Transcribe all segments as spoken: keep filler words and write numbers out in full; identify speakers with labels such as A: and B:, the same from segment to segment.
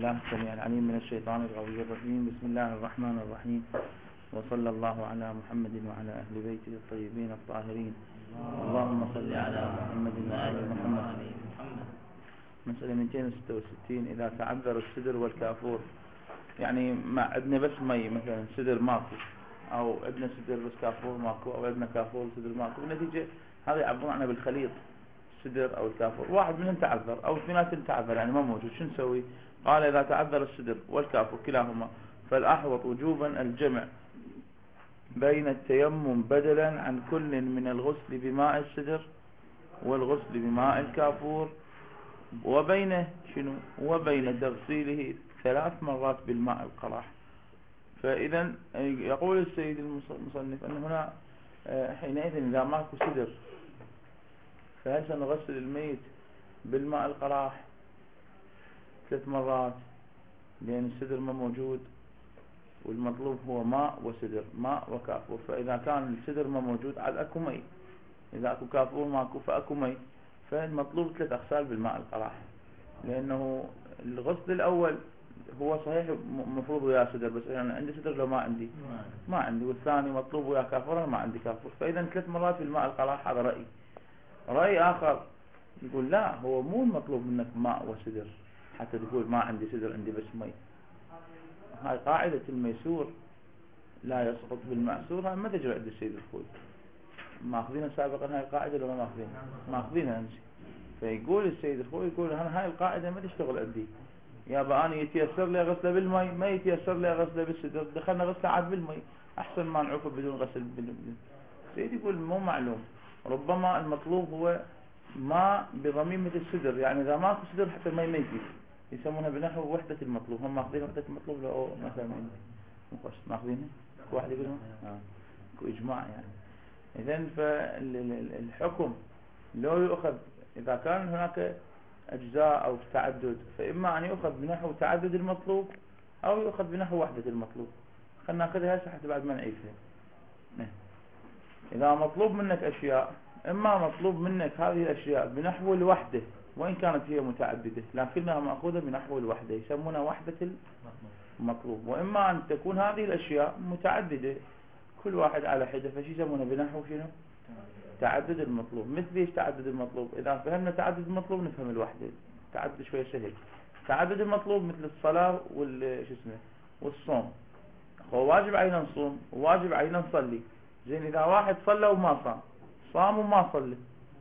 A: بالله السميع العليم من الشيطان الغوي الرجيم. بسم الله الرحمن الرحيم، وصلى الله على محمد وعلى أهل بيته الطيبين الطاهرين. اللهم صل على محمد وآل محمد. مسألة مئتين وستة وستين. إذا تعذر السدر والكافور، يعني ما عندنا بس مي مثلا سدر ماكو، أو عندنا سدر بس كافور ماكو، أو عندنا كافور سدر ماكو، بالنتيجة هذا يعبرون عنه بالخليط، السدر أو الكافور. واحد منهم تعذر أو اثنيناتهم تعذر يعني ما موجود، شو نسوي؟ قال إذا تعذر السدر والكافور كلاهما فالأحوط وجوبا الجمع بين التيمم بدلا عن كل من الغسل بماء السدر والغسل بماء الكافور، وبين شنو وبين تغسيله ثلاث مرات بالماء القراح. فإذا يقول السيد المصنف أن هنا حينئذ إذا ماكو سدر فهل سنغسل الميت بالماء القراح ثلاث مرات، لأن السدر ما موجود والمطلوب هو ماء وسدر، ماء وكافور. فإذا كان السدر ما موجود عاد أكو مي، إذا أكو كافور ماكو فأكو مي، فالمطلوب ثلاث أغسال بالماء القراح. لأنه الغسل الأول هو صحيح مفروض ويا سدر، بس أنا يعني عندي سدر لو ما عندي ما عندي، والثاني مطلوب ويا كافور أنا ما عندي كافور، فإذا ثلاث مرات بالماء القراح. هذا رأي. رأي آخر يقول لا، هو مو المطلوب منك ماء وسدر حتى تقول ما عندي سدر عندي بس مي. هاي قاعدة الميسور لا يسقط بالمعسور، هاي ما تجري عند السيد الخوي. ماخذينها سابقا هاي القاعدة ولا ما ماخذينها؟ ماخذينها انسي. فيقول السيد الخوي يقول أنا هاي القاعدة ما تشتغل عندي، يا بأني يتيسر لي غسله بالمي، ما يتيسر لي غسله بالسدر، دخلنا غسله عاد بالمي أحسن ما نعوفه بدون غسل بالمي. السيد يقول مو معلوم، ربما المطلوب هو ما بضميمة السدر، يعني إذا ماكو سدر حتى المي ما يجي، يسمونها بنحو وحدة المطلوب. هم ماخذين وحدة المطلوب لو مثلا مقص ماخذينها واحد يقول اه إجماع يعني. إذن فالحكم لو يؤخذ إذا كان هناك أجزاء أو تعدد، فإما أن يؤخذ بنحو تعدد المطلوب أو يؤخذ بنحو وحدة المطلوب. خلنا ناخذها هسه حتى بعد ما نعيشها. إذا مطلوب منك أشياء، إما مطلوب منك هذه الأشياء بنحو الوحدة وإن كانت هي متعددة لكنها مأخوذة بنحو الوحدة، يسمونها وحدة المطلوب. وإما أن تكون هذه الأشياء متعددة كل واحد على حدة، فشي يسمونها بنحو شنو؟ تعدد المطلوب. مثل ايش تعدد المطلوب؟ إذا فهمنا تعدد المطلوب نفهم الوحدة. تعدد شوية سهل. تعدد المطلوب مثل الصلاة وال شو اسمه والصوم. هو واجب علينا نصوم وواجب علينا نصلي. زين إذا واحد صلى وما صام، صام وما صلى،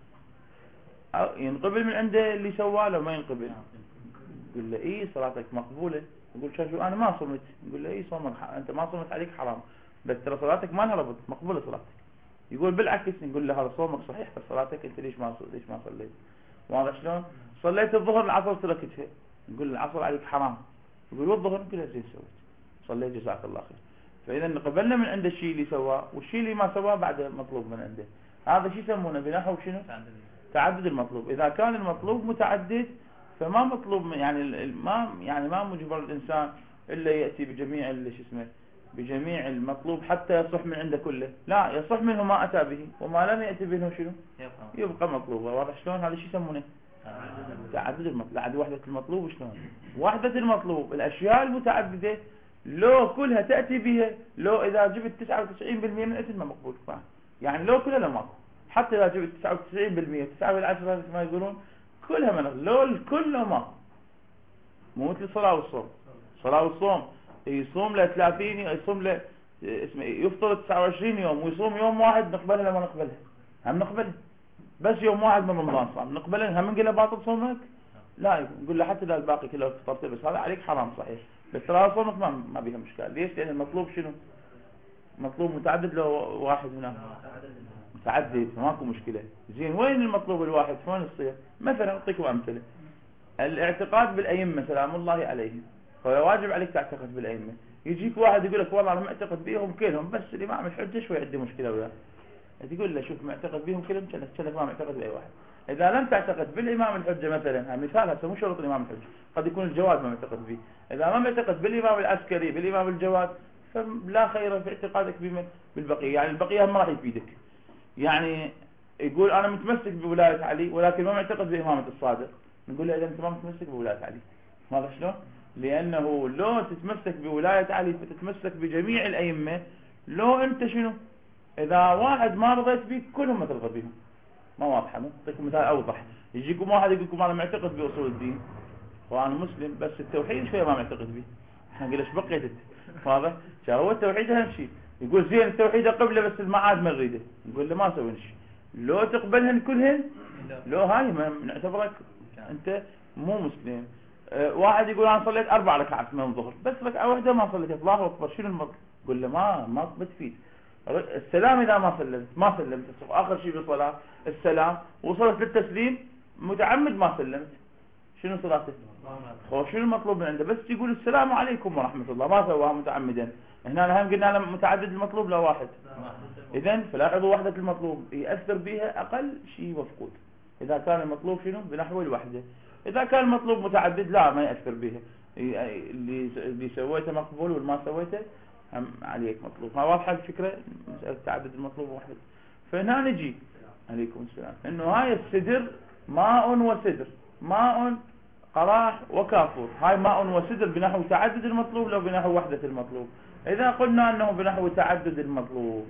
A: ينقبل من عنده اللي سواه لو ما ينقبل؟ يقول له إيه صلاتك مقبولة. يقول شو أنا ما صمت. يقول له إيه صومك أنت ما صمت عليك حرام، بس ترى صلاتك ما لها ربط، مقبولة صلاتك. يقول بالعكس، نقول له هذا صومك صحيح بس صلاتك أنت ليش ما ليش ما صليت؟ واضح شلون؟ صليت الظهر العصر تركتها، نقول العصر عليك حرام. يقول والظهر، نقول له زين سويت صليت جزاك الله خير. فإذا قبلنا من عنده الشيء اللي سواه، والشيء اللي ما سواه بعد مطلوب من عنده. هذا شيء يسمونه بنحو شنو؟ تعدد المطلوب. إذا كان المطلوب متعدد فما مطلوب يعني ما يعني ما مجبر الإنسان إلا يأتي بجميع اللي شو اسمه بجميع المطلوب حتى يصح من عنده كله، لا يصح منه ما أتى به، وما لم يأتي به شنو؟ يبقى مطلوبه. واضح شلون؟ هذا شيء يسمونه تعدد المطلوب. عاد وحدة المطلوب شلون؟ وحدة المطلوب الأشياء المتعددة لو كلها تأتي بها، لو إذا جبت تسعة وتسعين بالمئة من أجل ما مقبول، يعني لو كلها لما حتى إذا جبت تسعة وتسعين بالمئة تسعة والعشرة ما يقولون كلها من لو الكل ما مو مثل الصلاة والصوم. الصلاة والصوم يصوم له ثلاثين، يصوم له اسمه يفطر تسعة وعشرين يوم ويصوم يوم واحد، نقبلها لما نقبلها؟ هم نقبلها. بس يوم واحد من رمضان صام نقبلها، هم نقول له باطل صومك؟ لا، نقول له حتى اذا الباقي كله فطرته بس هذا عليك حرام صحيح، بس ترى صومك ما ما بيها مشكله. ليش؟ لان المطلوب شنو؟ مطلوب متعدد لو واحد هنا متعدد ماكو مشكله. زين وين المطلوب الواحد؟ شلون يصير؟ مثلا اعطيكم امثله. الاعتقاد بالائمه سلام الله عليهم، فهو واجب عليك تعتقد بالائمه. يجيك واحد يقول لك والله انا معتقد بيهم كلهم، بس الامام الحجه شوي عندي مشكله وياه. تقول له شوف معتقد بيهم كلهم، كانك ما معتقد باي واحد. اذا لم تعتقد بالامام الحجه مثلا، مثال هسه مو شرط الامام الحجه، قد يكون الجواد ما معتقد به. اذا ما معتقد بالامام العسكري بالامام الجواد فلا خير في اعتقادك بمن بالبقيه. يعني البقيه ما راح يفيدك. يعني يقول انا متمسك بولايه علي ولكن ما معتقد بامامه الصادق، نقول له اذا انت ما متمسك بولايه علي. هذا شلون؟ لأنه لو تتمسك بولاية علي فتتمسك بجميع الأئمة، لو أنت شنو إذا واحد ما رضيت بيه كلهم ما ترضى بيهم. ما واضحة؟ أعطيكم مثال أوضح. يجيكم واحد يقول لكم أنا معتقد بأصول الدين وأنا مسلم، بس التوحيد شوية ما معتقد به. احنا نقول ايش بقيت انت؟ واضح؟ هو التوحيد أهم شيء. يقول زين التوحيد قبله بس المعاد ما نريده، نقول له ما سوي شيء. لو تقبلهن كلهن، لو هاي ما نعتبرك أنت مو مسلم. أه واحد يقول أنا صليت أربع ركعات من الظهر بس ركعة واحدة ما صليت، الله أكبر شنو المطلب؟ قل له ما ما بتفيد. السلام إذا ما سلمت ما سلمت آخر شيء بالصلاة السلام، وصلت للتسليم متعمد ما سلمت، شنو صلاته؟ هو شنو المطلوب من عنده؟ بس يقول السلام عليكم ورحمة الله، ما سواها متعمدا. هنا هم قلنا متعدد المطلوب لا واحد. إذن فلاحظوا وحدة المطلوب يأثر بها أقل شيء مفقود إذا كان المطلوب شنو بنحو الوحدة. إذا كان المطلوب متعدد لا ما يأثر بها، اللي اللي سويته مقبول والما سويته هم عليك مطلوب. ما واضحة الفكرة؟ مسألة تعدد المطلوب وحدة. فهنا نجي عليكم السلام إنه هاي السدر ماء وسدر، ماء قراح وكافور، هاي ماء وسدر بنحو تعدد المطلوب لو بنحو وحدة المطلوب. إذا قلنا أنه بنحو تعدد المطلوب،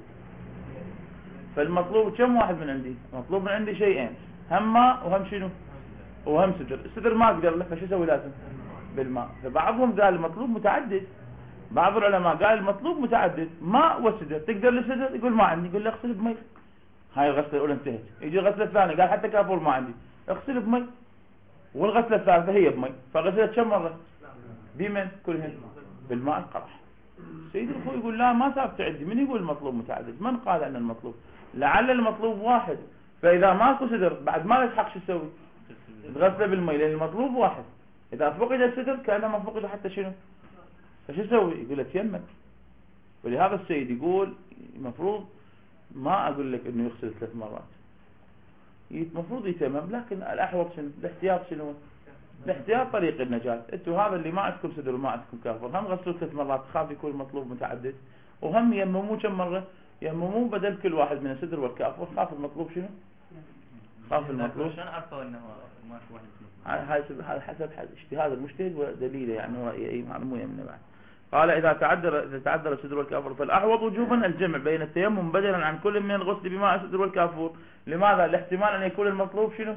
A: فالمطلوب كم واحد من عندي؟ مطلوب من عندي شيئين، هم ماء وهم شنو؟ وهم سدر. السدر ما أقدر له فشو سوي لازم؟ بالماء. فبعضهم قال المطلوب متعدد، بعض العلماء قال المطلوب متعدد ماء وسدر. تقدر للسدر؟ يقول ما عندي، يقول له اغسل بمي. هاي الغسلة الأولى انتهت. يجي الغسلة الثانية قال حتى كافور ما عندي، اغسل بمي. والغسلة الثالثة هي بمي، فغسلت كم مرة؟ بمن؟ كلهن بالماء القرح. سيد الخوي يقول لا ما ثابت عندي، من يقول المطلوب متعدد؟ من قال أن المطلوب؟ لعل المطلوب واحد، فإذا ماكو سدر بعد ما يلحق شو يسوي؟ تغسله بالمي لأن المطلوب واحد. إذا فقد السدر كأنه ما فقد حتى شنو؟ فشو يسوي؟ يقول لك يمك. ولهذا السيد يقول المفروض ما أقول لك إنه يغسل ثلاث مرات، المفروض يتمم، لكن الأحوط شنو؟ الاحتياط شنو؟ الاحتياط طريق النجاة. انتوا هذا اللي ما عندكم سدر وما عندكم كافر هم غسلوا ثلاث مرات، خاف يكون المطلوب متعدد، وهم يمموا كم مرة؟ يمموا بدل كل واحد من السدر والكافر. خاف المطلوب شنو؟ خاف المطلوب
B: عشان عرفوا انه ما في واحد.
A: هذا حسب اجتهاد المجتهد ودليله، يعني هو اي معلومه يمنع بعد. قال إذا تعذر إذا تعذر السدر والكافور فالأحوط وجوبا الجمع بين التيمم بدلا عن كل من الغسل بماء السدر والكافور. لماذا؟ الاحتمال أن يكون المطلوب شنو؟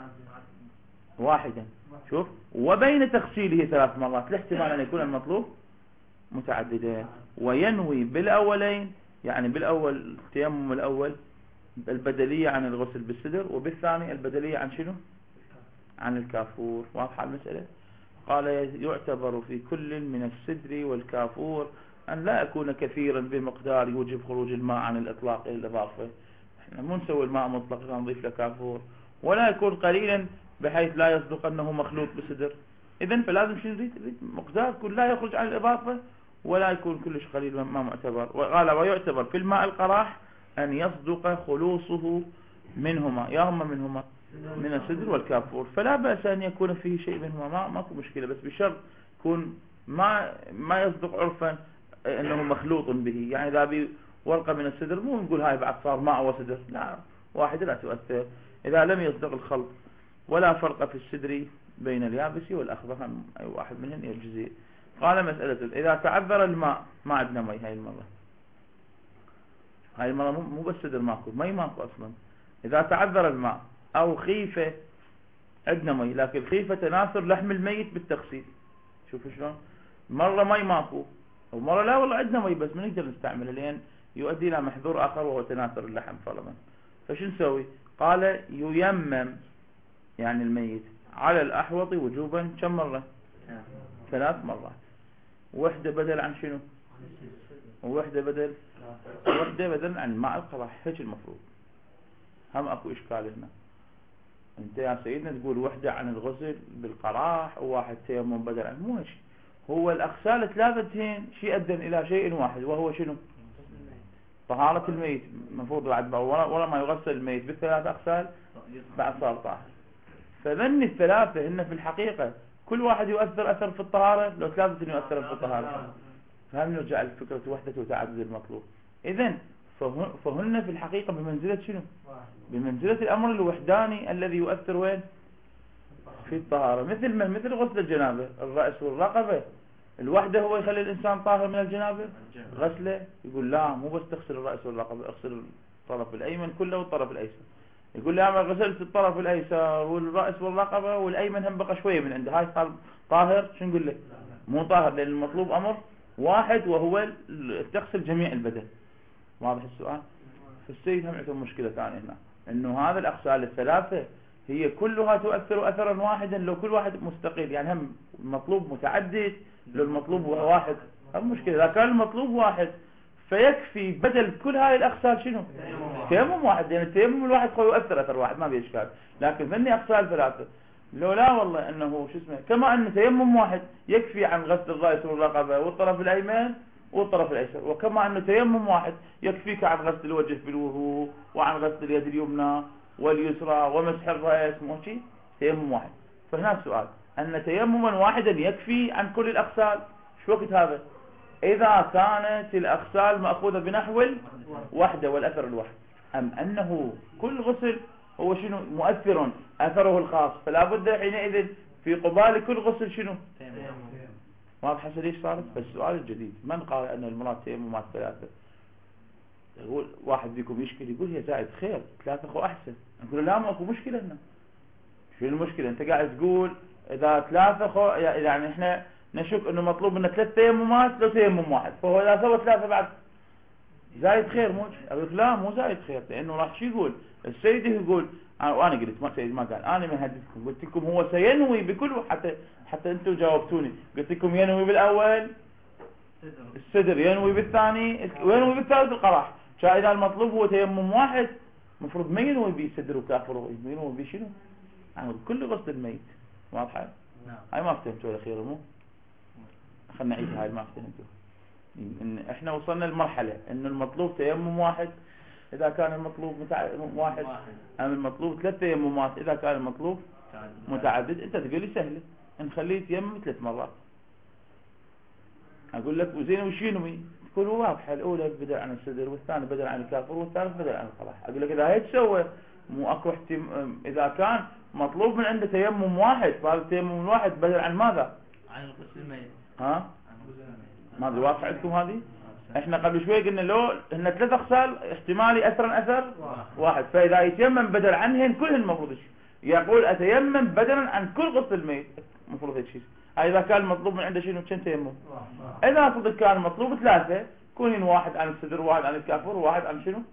A: واحدا. شوف، وبين تغسيله ثلاث مرات الاحتمال أن يكون المطلوب متعددين. وينوي بالأولين، يعني بالأول التيمم الأول البدلية عن الغسل بالسدر، وبالثاني البدلية عن شنو؟ عن الكافور. واضحة المسألة؟ قال يعتبر في كل من السدر والكافور أن لا يكون كثيرا بمقدار يوجب خروج الماء عن الإطلاق إلى الإضافة. احنا مو نسوي الماء مطلق نضيف له كافور، ولا يكون قليلا بحيث لا يصدق أنه مخلوط بسدر. إذن فلازم شيء نريد مقدار يكون لا يخرج عن الإضافة ولا يكون كلش قليل ما معتبر. وقال ويعتبر في الماء القراح أن يصدق خلوصه منهما، يا هم منهما من السدر والكافور، فلا بأس أن يكون فيه شيء منهما، ما ماكو مشكلة، بس بشرط يكون ما ما يصدق عرفا أنه مخلوط به. يعني إذا بي ورقة من السدر مو نقول هاي بعد صار ماء وسدر، لا، واحدة لا تؤثر إذا لم يصدق الخلط. ولا فرق في السدر بين اليابس والأخضر، أي واحد منهم يجزي. قال مسألة إذا تعذر الماء، ما عندنا مي هاي المرة، هاي المرة مو بس سدر ماكو، مي ماكو أصلا. إذا تعذر الماء أو خيفة، عندنا مي لكن خيفة تناثر لحم الميت بالتغسيل. شوفوا شلون، مرة مي ماكو ومرة لا والله عندنا مي بس ما نقدر نستعمله لأن يؤدي إلى محذور آخر وهو تناثر اللحم فرضا. فشو نسوي؟ قال ييمم يعني الميت على الأحوط وجوبا كم مرة؟ ثلاث مرات. وحدة بدل عن شنو؟ ووحدة بدل وحدة بدل عن ماء القراح. هيك المفروض. هم اكو اشكال هنا. انت يا سيدنا تقول وحدة عن الغسل بالقراح وواحد تيمم بدل عن، مو هيك. هو الاغسال ثلاثتين شيء ادن الى شيء واحد وهو شنو؟ طهارة الميت. المفروض بعد ولا ما يغسل الميت بالثلاث اغسال بعد صار طاهر. فذن الثلاثة هن في الحقيقة كل واحد يؤثر أثر في الطهارة، لو ثلاثة يؤثر في الطهارة. فهم نرجع لفكرة وحدة وتعدد المطلوب. إذن فهن في الحقيقة بمنزلة شنو؟ بمنزلة الأمر الوحداني الذي يؤثر وين؟ في يفيد طهارة، مثل ما مثل غسل الجنابة الرأس والرقبة الوحدة هو يخلي الإنسان طاهر من الجنابة غسله. يقول لا مو بس تغسل الرأس والرقبة، اغسل الطرف الأيمن كله والطرف الأيسر. يقول لي أنا غسلت الطرف الأيسر والرأس والرقبة والأيمن هم بقى شوية من عنده، هاي صار طاهر؟ شو نقول له؟ مو طاهر، لأن المطلوب أمر واحد وهو تغسل جميع البدن. واضح السؤال؟ فالسيد هم عنده مشكلة ثانية هنا، إنه هذا الأغسال الثلاثة هي كلها تؤثر أثرا واحدا لو كل واحد مستقل، يعني هم المطلوب متعدد لو المطلوب واحد. هم مشكلة إذا كان المطلوب واحد فيكفي بدل كل هاي الأغسال شنو؟ تيمم واحد، لأن يعني التيمم الواحد قوي يؤثر أثر واحد ما بيشكال. لكن ذني أغسال ثلاثة لو لا والله إنه شو اسمه، كما أن تيمم واحد يكفي عن غسل الرأس والرقبة والطرف الأيمن والطرف الأيسر، وكما أنه تيمم واحد يكفيك عن غسل الوجه بالوضوء وعن غسل اليد اليمنى واليسرى ومسح الرأس، مو شيء تيمم واحد. فهنا السؤال أن تيمما واحدا يكفي عن كل الأغسال، شو وقت هذا؟ إذا كانت الأغسال مأخوذة بنحو الوحدة والأثر الواحد، أم أنه كل غسل هو شنو مؤثر أثره الخاص، فلا بد حينئذ في قبال كل غسل شنو واضح ليش صارت. بس السؤال الجديد، من قال أن المراد تيممات ثلاثة؟ يقول واحد فيكم يشكل يقول هي زائد خير ثلاثة أخو أحسن، نقول لا ماكو مشكلة هنا. شو المشكلة؟ أنت قاعد تقول إذا ثلاثة أخو، يعني إحنا نشك إنه مطلوب إنه ثلاث تيممات لو تيمم واحد، فهو إذا سوى ثلاثة بعد زايد خير. مو أقول لا مو زايد خير، لأنه راح شو يقول السيد؟ يقول وأنا قلت ما سيد ما قال، أنا ما هددكم قلت لكم هو سينوي بكل، حتى حتى أنتم جاوبتوني قلت لكم ينوي بالأول الصدر، ينوي بالثاني وينوي بالثالث القراح. فإذا المطلوب هو تيمم واحد مفروض ما ينوي بصدر وكافر، ينوي بشنو؟ عن كل غسل الميت. واضحة؟
B: نعم.
A: هاي ما فهمتوا الأخيرة مو؟ خلنا نعيد هاي ما فهمتوا. إن إحنا وصلنا لمرحلة إنه المطلوب تيمم واحد إذا كان المطلوب متع... واحد، أم المطلوب ثلاث تيممات إذا كان المطلوب متعدد. أنت تقول لي سهلة نخليه يتيمم ثلاث مرات، أقول لك وزين وش ينوي؟ تقول واضحة، الأولى بدل عن الصدر والثاني بدل عن الكافر والثالث بدل عن القراح. أقول لك إذا هي تسوى مو أكو احتم... إذا كان مطلوب من عنده تيمم واحد، فهذا التيمم الواحد بدل عن ماذا؟
B: عن الغسل الميت.
A: ها؟ ما ادري واضح عندكم هذه؟ احنا قبل شوي قلنا لو ان ثلاث اغسال احتمالي اثرا اثر واحد، فاذا يتيمم بدل عنهن كلهن المفروض يقول اتيمم بدلا عن كل غسل الميت، المفروض هيك شيء. اذا كان المطلوب من عنده شنو كم تيمم؟ اذا صدق كان المطلوب ثلاثه كونين واحد عن الصدر وواحد عن الكافر وواحد عن شنو؟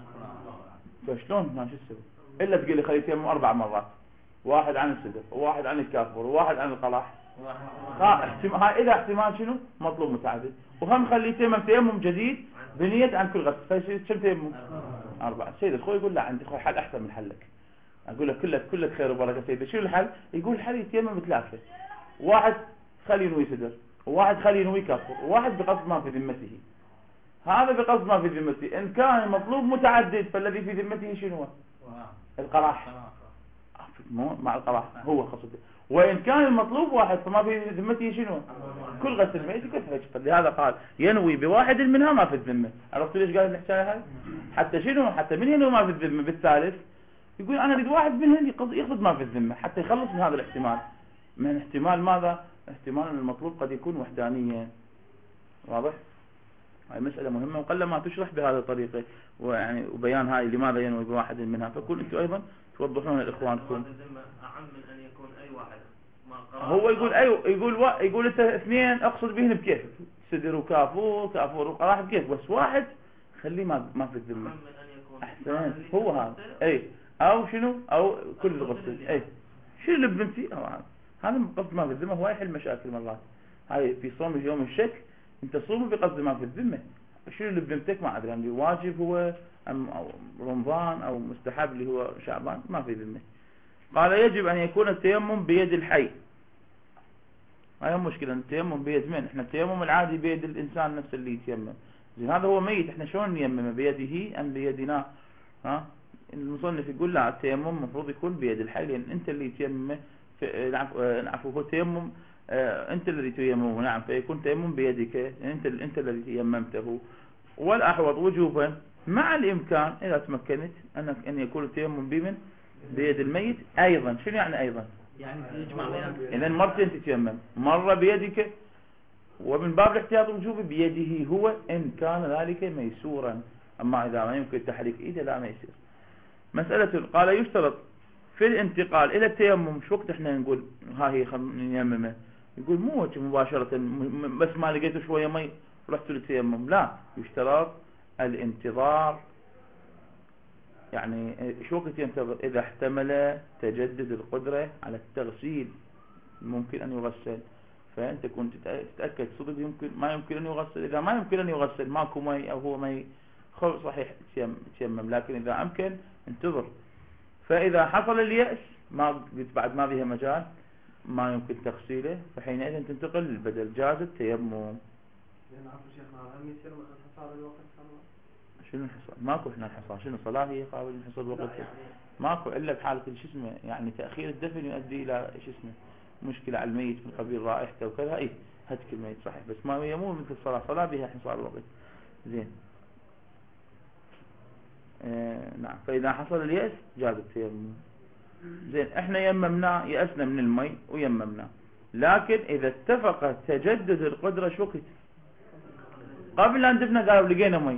A: فشلون ما شو تسوي؟ الا تقول لي خليه يتيمم اربع مرات، واحد عن الصدر وواحد عن الكافر وواحد عن القراح. ها احتمال، هاي اذا احتمال شنو مطلوب متعدد، وهم خليه تيمم تيمم جديد بنية عن كل غسل، فيصير كم تيمم؟ أربعة. سيد الخوي يقول لا عندي خو حل احسن من حلك. اقول له كلك كلك خير وبركه سيدي. شو الحل؟ يقول الحل يتيمم ثلاثه، واحد خليه ينوي صدر وواحد خليه ينوي كفر وواحد بقصد ما في ذمته. هذا بقصد ما في ذمته. ان كان المطلوب متعدد فالذي في ذمته شنو هو؟ القراح. مع القراح هو قصده. وإن كان المطلوب واحد فما في ذمته شنو؟ كل غسل الميت كيف. لهذا قال ينوي بواحد منها ما في الذمة. عرفت ليش قال الحكاية هاي؟ حتى شنو؟ حتى من ينوي ما في الذمة بالثالث يقول أنا أريد واحد منهم يقصد ما في الذمة حتى يخلص من هذا الاحتمال. من احتمال ماذا؟ احتمال أن المطلوب قد يكون وحدانيا. واضح؟ هاي مسألة مهمة وقل ما تشرح بهذه الطريقة، ويعني وبيان هاي لماذا ينوي بواحد منها، فكون أنتم أيضا توضحون لإخوانكم.
B: أعم من أن يكون أي واحد.
A: هو يقول أيوه يقول و... يقول أنت اثنين أقصد بهن بكيف، صدر وكافور كافور وقراح بكيف، بس واحد خليه ما ما في الذمة. أحسن هو هذا أي أو شنو أو كل غسل أي شنو اللي بنتي أو هذا هذا قصد ما في الذمة. هو يحل مشاكل مرات. هاي في صوم يوم الشك أنت صوم بقصد ما في الذمة. شنو اللي بنتك ما أدري يعني واجب هو أم أو رمضان أو مستحب اللي هو شعبان ما في ذمة. قال يجب أن يكون التيمم بيد الحي. هاي مشكلة التيمم بيد من؟ احنا التيمم العادي بيد الإنسان نفسه اللي يتيمم. زين هذا هو ميت احنا شلون نيممه؟ بيده أم بيدنا؟ ها المصنف يقول لا التيمم المفروض يكون بيد الحي، لأن أنت اللي تيممه. نعرف هو تيمم اه أنت الذي تيممه. نعم فيكون تيمم بيدك، أنت أنت الذي تيممته. والأحوط وجوبا مع الإمكان إذا تمكنت أنك أن يكون التيمم بمن؟ بيد الميت أيضا. شنو يعني أيضا؟
B: يعني يجمع بينهم.
A: إذن مرتين تتيمم، مرة بيدك، ومن باب الاحتياط الوجوبي بيده هو إن كان ذلك ميسورا. أما إذا ما يمكن تحريك إيده لا ما يصير. مسألة قال يشترط في الانتقال إلى التيمم. شو وقت إحنا نقول ها هي نيممه؟ يقول مو مباشرة بس ما لقيته شوية مي رحت للتيمم، لا، يشترط الانتظار. يعني شو وقت ينتظر؟ إذا احتمل تجدد القدرة على التغسيل ممكن أن يغسل، فأنت كنت تتأكد صدق يمكن ما يمكن أن يغسل. إذا ما يمكن أن يغسل ماكو مي أو هو مي صحيح تيمم، لكن إذا أمكن انتظر. فإذا حصل اليأس ما بعد ما بها مجال ما يمكن تغسيله، فحينئذ تنتقل للبدل جاز التيمم. شنو الحصار؟ ماكو احنا الحصار. شنو صلاة هي قابل للحصار وقت؟ ماكو الا بحالة شو اسمه يعني تأخير الدفن يؤدي الى شو اسمه مشكلة على الميت من قبيل رائحته وكذا. اي هتك الميت صحيح، بس ما هي مو مثل الصلاة. صلاة بها حصار الوقت. زين. آه نعم. فإذا حصل اليأس جاز التيمم. زين. احنا يممنا، يأسنا من المي ويممنا، لكن إذا اتفق تجدد القدرة شو وقت؟ قبل أن دفنا قالوا لقينا مي،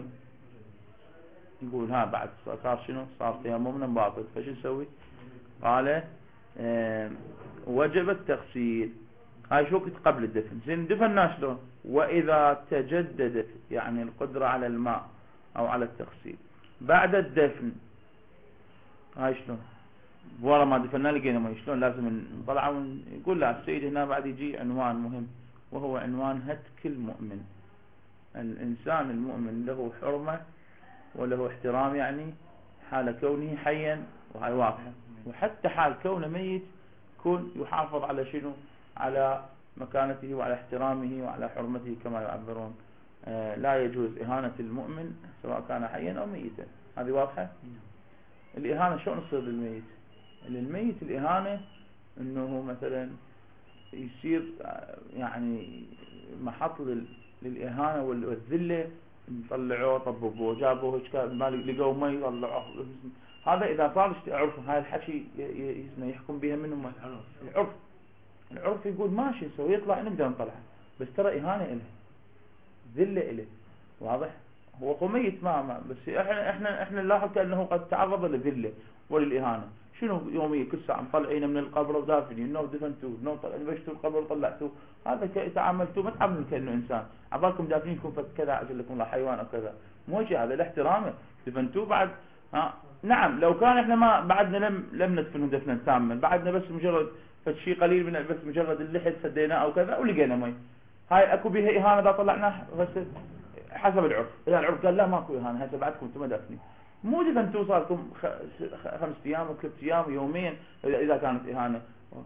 A: نقول ها بعد صار شنو؟ صار تيممنا باطل. فشو نسوي؟ قال اه وجب التغسيل. هاي شو وقت؟ قبل الدفن. زين دفنا شلون؟ وإذا تجددت يعني القدرة على الماء أو على التغسيل بعد الدفن، هاي شلون؟ ورا ما دفنا لقينا مي، شلون؟ لازم نطلع ونقول لا السيد هنا بعد يجي عنوان مهم، وهو عنوان هتك المؤمن. الإنسان المؤمن له حرمة وله احترام، يعني حال كونه حيا وهي واضحة، وحتى حال كونه ميت يكون يحافظ على شنو؟ على مكانته وعلى احترامه وعلى حرمته كما يعبرون. آه لا يجوز إهانة المؤمن سواء كان حيا أو ميتا. هذه واضحة. الإهانة شو نصير للميت؟ للميت الإهانة إنه مثلا يصير يعني محط للإهانة والذلة. طلعوه طببوه جابوه لقوا مي طلعوه. هذا إذا صار عرف. هاي الحكي يحكم بها منهم العرف. العرف يقول ماشي نسوي يطلع نقدر نطلعه، بس ترى إهانة إله، ذلة إله. واضح؟ هو قميت ما, ما بس احنا احنا احنا نلاحظ كأنه قد تعرض للذلة وللإهانة. شنو يومية كل ساعة مطلعين من القبر ودافنين نو دفنتوه نو بشتوا القبر وطلعتوه. هذا تعاملتوا ما تعاملوا كأنه إنسان. عبالكم دافنينكم فكذا عجل لكم لا حيوان أو كذا. مو شيء هذا الاحترام. دفنتوه بعد. ها نعم لو كان احنا ما بعدنا لم لم ندفنه دفنا تاما، بعدنا بس مجرد فشي قليل من بس مجرد اللحد سديناه أو كذا ولقينا مي، هاي أكو بها إهانة إذا طلعناه بس حسب العرف. إذا العرف قال لا ماكو إهانة هسه بعدكم انتم دافنين، مو دفنتوا صار لكم خمس أيام وثلاث أيام يومين إذا كانت إهانة.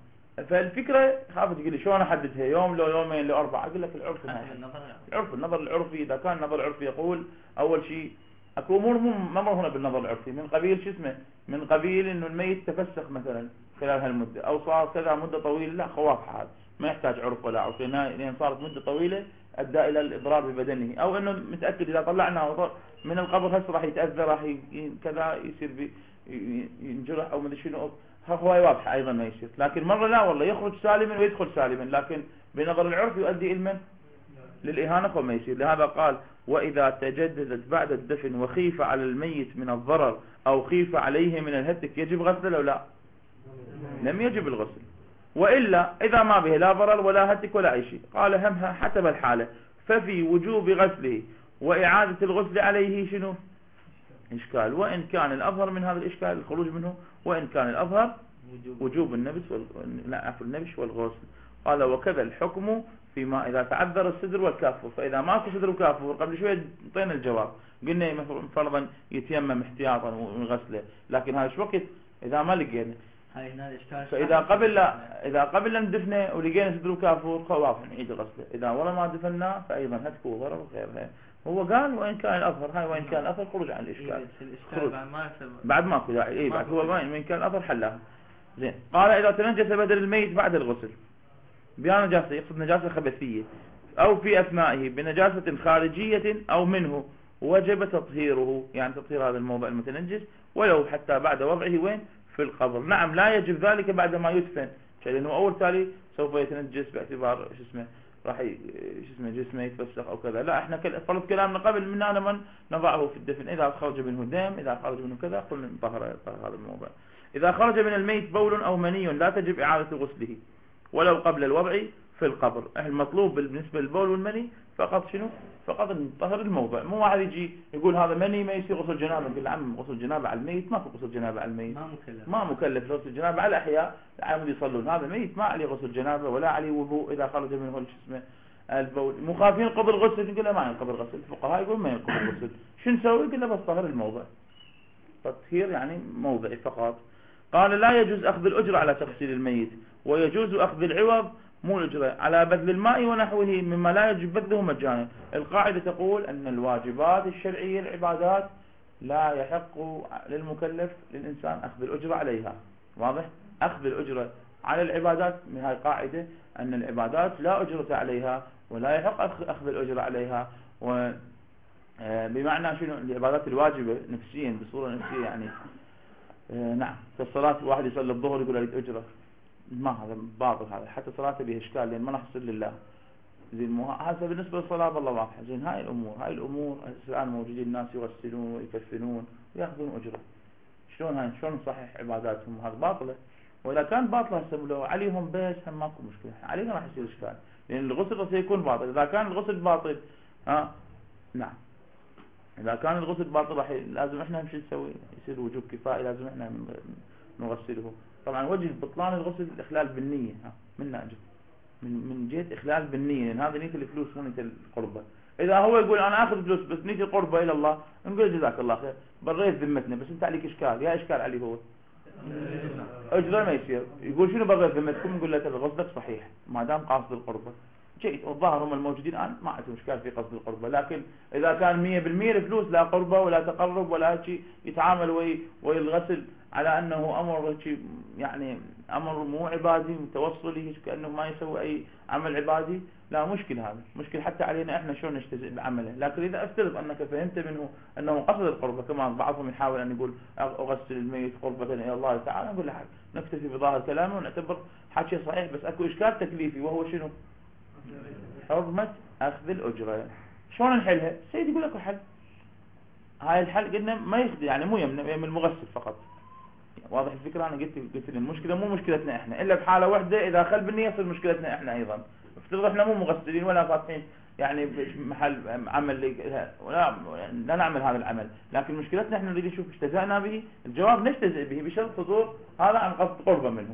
A: فالفكرة خافت تقول لي شلون أحددها يوم لو يومين لو أربعة؟ أقول لك العرف العرف النظر العرفي. إذا كان النظر العرفي يقول أول شيء أكو أمور مو ممر هنا بالنظر العرفي من قبيل شو اسمه من قبيل إنه الميت تفسخ مثلا خلال هالمدة أو صار كذا مدة طويلة، لا خواف هذا ما يحتاج عرف ولا عرف، لأن صارت مدة طويلة أدى إلى الإضرار ببدنه، أو إنه متأكد إذا طلعنا من القبر هسه راح يتأذى راح كذا يصير ينجرح أو مدري شنو. هو واضحة أيضا ما يصير. لكن مرة لا والله يخرج سالما ويدخل سالما، لكن بنظر العرف يؤدي إلى من؟ للإهانة فما يصير. لهذا قال وإذا تجددت بعد الدفن وخيف على الميت من الضرر أو خيف عليه من الهتك يجب غسله أو لا؟ لم يجب الغسل. وإلا إذا ما به لا ضرر ولا هتك ولا أي شيء قال همها حسب الحالة، ففي وجوب غسله وإعادة الغسل عليه شنو؟ إشكال. وإن كان الأظهر من هذا الإشكال الخروج منه، وإن كان الأظهر وجوب النبش وال... لا عفوا النبش والغسل. قال وكذا الحكم فيما إذا تعذر الصدر والكافور. فإذا ماكو صدر وكافور قبل شوية انطينا الجواب قلنا فرضا يتيمم احتياطا وغسله، لكن هذا شو وقت إذا ما لقينا. فإذا قبل إذا قبل ندفنه ولقينا صدر وكافور خلاص نعيد غسله. إذا ولا ما دفناه فأيضا هتك وضرر وغيرها. هو قال وإن كان الأظهر. هاي وإن كان الأظهر خروج عن الإشكال. خروج. بعد ماكو داعي. إيه بعد هو وإن كان الأظهر حلها. زين. قال إذا تنجس بدل الميت بعد الغسل بها نجاسة، يقصد نجاسة خبثية أو في أثنائه بنجاسة خارجية أو منه وجب تطهيره، يعني تطهير هذا الموضع المتنجس ولو حتى بعد وضعه وين؟ في القبر. نعم لا يجب ذلك بعد ما يدفن، لأنه أول تالي سوف يتنجس باعتبار شو اسمه راح ي- شو اسمه جسمه يتفسخ أو كذا. لا احنا كل فرض كلامنا قبل من أنا من نضعه في الدفن، إذا خرج منه دم، إذا خرج منه كذا قلنا طهر طهر هذا الموضوع. إذا خرج من الميت بول أو مني لا تجب إعادة غسله ولو قبل الوضع في القبر. المطلوب بالنسبة للبول والمني فقط شنو؟ فقط طهر الموضع. مو واحد يجي يقول هذا مني ما يصير غسل جنابه، نقول له عم غسل جنابه على الميت ما في غسل جنابه على الميت،
B: ما مكلف
A: ما مكلف غسل جنابه على الأحياء العامل يصلون، هذا ميت ما عليه غسل جنابه ولا عليه وضوء إذا خرج منه شو اسمه البول. مخافين ينقض الغسل، نقول له ما ينقض الغسل، الفقهاء يقول ما ينقض الغسل. شو نسوي؟ يقول له بس طهر الموضع، تطهير يعني موضعي فقط. قال لا يجوز أخذ الأجرة على تغسيل الميت، ويجوز أخذ العوض مو الأجرة على بذل الماء ونحوه مما لا يجب بذله مجانا. القاعدة تقول أن الواجبات الشرعية العبادات لا يحق للمكلف للإنسان أخذ الأجرة عليها، واضح؟ أخذ الأجرة على العبادات من هاي قاعدة أن العبادات لا أجرة عليها ولا يحق أخذ الأجرة عليها. و بمعنى شنو؟ العبادات الواجبة نفسيا بصورة نفسية يعني آه نعم، كالصلاة واحد يصلي الظهر يقول أريد أجرة، ما هذا باطل، هذا حتى صلاته به إشكال لأن ما نحصل لله. زين مو هذا بالنسبة للصلاة بالله واضحة. زين هاي الأمور هاي الأمور الآن موجودين الناس يغسلون ويكفنون ويأخذون أجرة، شلون هاي شلون صحيح عباداتهم؟ هذا باطلة. وإذا كان باطلة هسه لو عليهم بس هم ماكو مشكلة، علينا راح يصير إشكال لأن الغسل سيكون باطل. إذا كان الغسل باطل ها نعم، إذا كان الغسل باطل راح لازم إحنا نمشي نسوي يصير وجوب كفائي، لازم إحنا نغسله. طبعا وجه بطلان الغسل الإخلال بالنية ها من ناجد من من جهة إخلال بالنية، لأن هذا نية الفلوس مو نية القربة. إذا هو يقول أنا أخذ فلوس بس نية القربة إلى الله، نقول جزاك الله خير بريت ذمتنا بس أنت عليك إشكال، يا إشكال عليه هو أجرة ما يصير. يقول شنو بريت ذمتكم؟ نقول له ترى غسلك صحيح ما دام قاصد القربة جيد، والظاهر هم الموجودين الآن ما عندهم إشكال في قصد القربة. لكن إذا كان مية بالمية الفلوس لا قربة ولا تقرب ولا شيء يتعامل وي والغسل على أنه أمر شيء يعني أمر مو عبادي متوصلي كأنه ما يسوي أي عمل عبادي، لا مشكل، هذا مشكل حتى علينا إحنا شلون نجتزئ بعمله. لكن إذا أفترض أنك فهمت منه أنه قصد القربة، كما بعضهم يحاول أن يقول أغسل الميت قربة إلى الله تعالى، نقول له نكتفي بظاهر كلامه ونعتبر حكي صحيح، بس أكو إشكال تكليفي وهو شنو؟ حرمة أخذ الأجرة. شلون نحلها؟ السيد يقول لك الحل هاي الحل قلنا ما يخدي يعني مو يمنع يم المغسل فقط. واضح الفكرة؟ أنا قلت قلت المشكلة مو مشكلتنا إحنا إلا بحالة واحدة، إذا خل بالنية يصير مشكلتنا إحنا أيضا. افترض إحنا مو مغسلين ولا فاتحين يعني محل عمل ولا لا نعمل هذا العمل، لكن مشكلتنا إحنا نريد نشوف اجتزأنا به. الجواب نجتزئ به بشرط صدور هذا عن قصد قربة منه.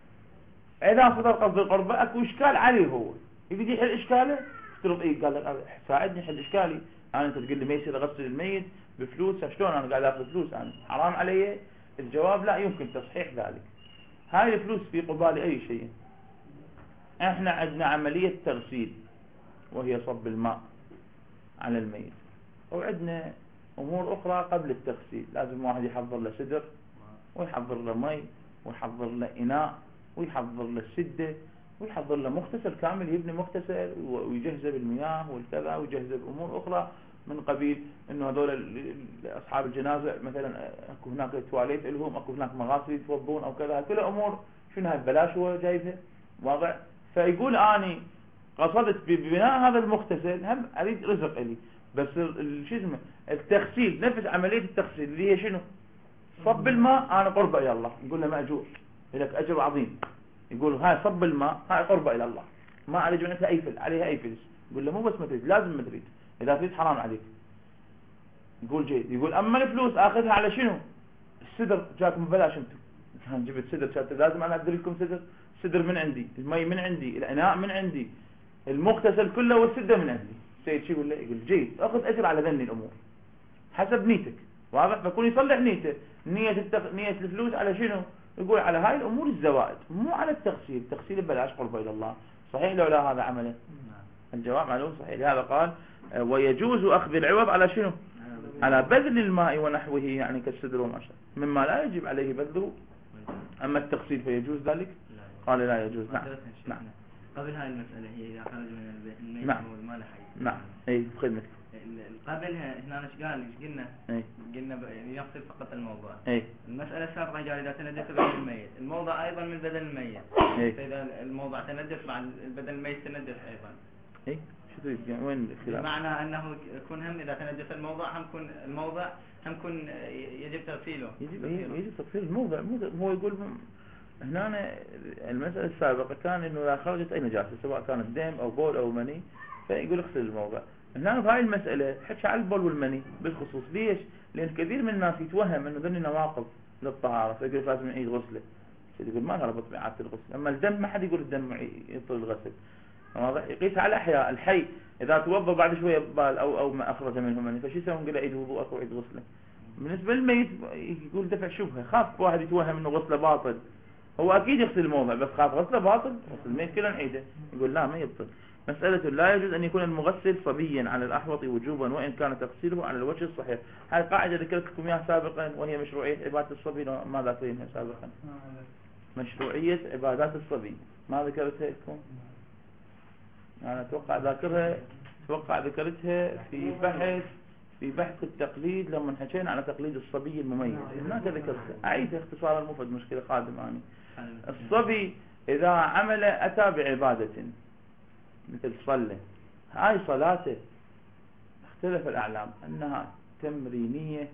A: إذا صدر قصد القربة أكو إشكال عليه هو يريد يحل إشكاله، افترض إيه قال لك ساعدني حل إشكالي. أنا أنت تقول لي ما يصير أغسل الميت بفلوس، شلون أنا قاعد أخذ فلوس أنا حرام علي؟ الجواب لا يمكن تصحيح ذلك. هاي الفلوس في قبال أي شيء. إحنا عندنا عملية تغسيل وهي صب الماء على الميت، وعندنا أمور أخرى قبل التغسيل. لازم واحد يحضر له سدر ويحضر له مي ويحضر له إناء ويحضر له سدة ويحضر له مغتسل كامل، يبني مغتسل ويجهزه بالمياه والكذا ويجهزه بأمور أخرى من قبيل إنه هذول أصحاب الجنازة مثلا أكو هناك تواليت لهم، أكو هناك مغاسل يتوضون أو كذا، كل أمور شنو هاي ببلاش هو جايبها واضح. فيقول أني قصدت ببناء هذا المغتسل هم أريد رزق لي، بس شو اسمه التغسيل نفس عملية التغسيل اللي هي شنو صب الماء أنا قربة إلى الله، نقول له مأجور لك أجر عظيم. يقول هاي صب الماء هاي قربة إلى الله ما عليه جمعتها أي فل عليها أي فلس. يقول له مو بس ما تريد لازم ما تريد، إذا تريد حرام عليك. يقول جيد. يقول أما الفلوس أخذها على شنو؟ السدر جاكم ببلاش أنتم، جبت سدر شات لازم أنا أدري لكم سدر، سدر من عندي، المي من عندي، الإناء من عندي، المغتسل كله والسدة من عندي. سيد شو يقول له؟ يقول جيد أخذ أجر على ذني الأمور حسب نيتك واضح. فكون يصلح نيته، نية التق... نية الفلوس على شنو؟ يقول على هاي الأمور الزوائد مو على التغسيل. التغسيل ببلاش قربة إلى الله، صحيح لو لا هذا عمله؟ الجواب معلوم صحيح. لهذا قال ويجوز أخذ العوض على شنو؟ على بذل الماء ونحوه يعني كالسدر وماشى مما لا يجب عليه بذله. أما التغسيل فيجوز ذلك؟ قال لا يجوز. نعم نعم
B: قبل هاي المسألة هي إذا خرج من البيت الميت
A: نعم.
B: ما له حي.
A: نعم اي بخدمتك.
B: قبلها هنا ايش قال ايش قلنا؟
A: اي
B: قلنا يعني يغسل فقط الموضع.
A: اي
B: المسألة السابقة قال إذا تنجس بدن الميت، الموضع أيضا من بدن الميت.
A: اي
B: فإذا الموضع تنجس مع البدن الميت تنجس أيضا.
A: اي شو تريد يعني وين الاختلاف؟
B: بمعنى أنه يكون هم إذا تنجس الموضع هم يكون الموضع هم يكون يجب تغسيله.
A: يجب يجب تغسيل الموضع. هو يقول هنا المسألة السابقة كان انه اذا خرجت اي نجاسة سواء كانت دم او بول او مني فيقول اغسل الموضع. هنا بهاي المسألة حكي على البول والمني بالخصوص. ليش؟ لان كثير من الناس يتوهم انه ذني نواقض للطهارة فيقول لازم يعيد غسله. يقول ما لها ربط بإعادة الغسل. اما الدم ما حد يقول الدم يبطل الغسل. واضح؟ يقيس على الاحياء. الحي اذا توضا بعد شوية بال او او ما اخرج منه مني فشو يسوي؟ نقول عيد وضوءك وعيد غسله. بالنسبة للميت يقول دفع شبهة. خاف واحد يتوهم انه غسله باطل. هو اكيد يغسل الموضع بس خاف غسله باطل غسل الميت كله نعيده. يقول لا ما يبطل. مسألة لا يجوز أن يكون المغسل صبيا على الأحوط وجوبا وإن كان تغسيله على الوجه الصحيح. هذه قاعدة ذكرت لكم إياها سابقا وهي مشروعية عبادة الصبي. ما ذاكرينها سابقا؟ مشروعية عبادات الصبي ما ذكرتها لكم؟ أنا أتوقع ذاكرها أتوقع ذكرتها في بحث في بحث التقليد لما حكينا على تقليد الصبي المميز. هناك ذكرتها. أعيدها اختصارا المفيد مشكلة قادم عني. الصبي إذا عمل أتى بعبادة مثل صلى هاي صلاته اختلف الأعلام أنها تمرينية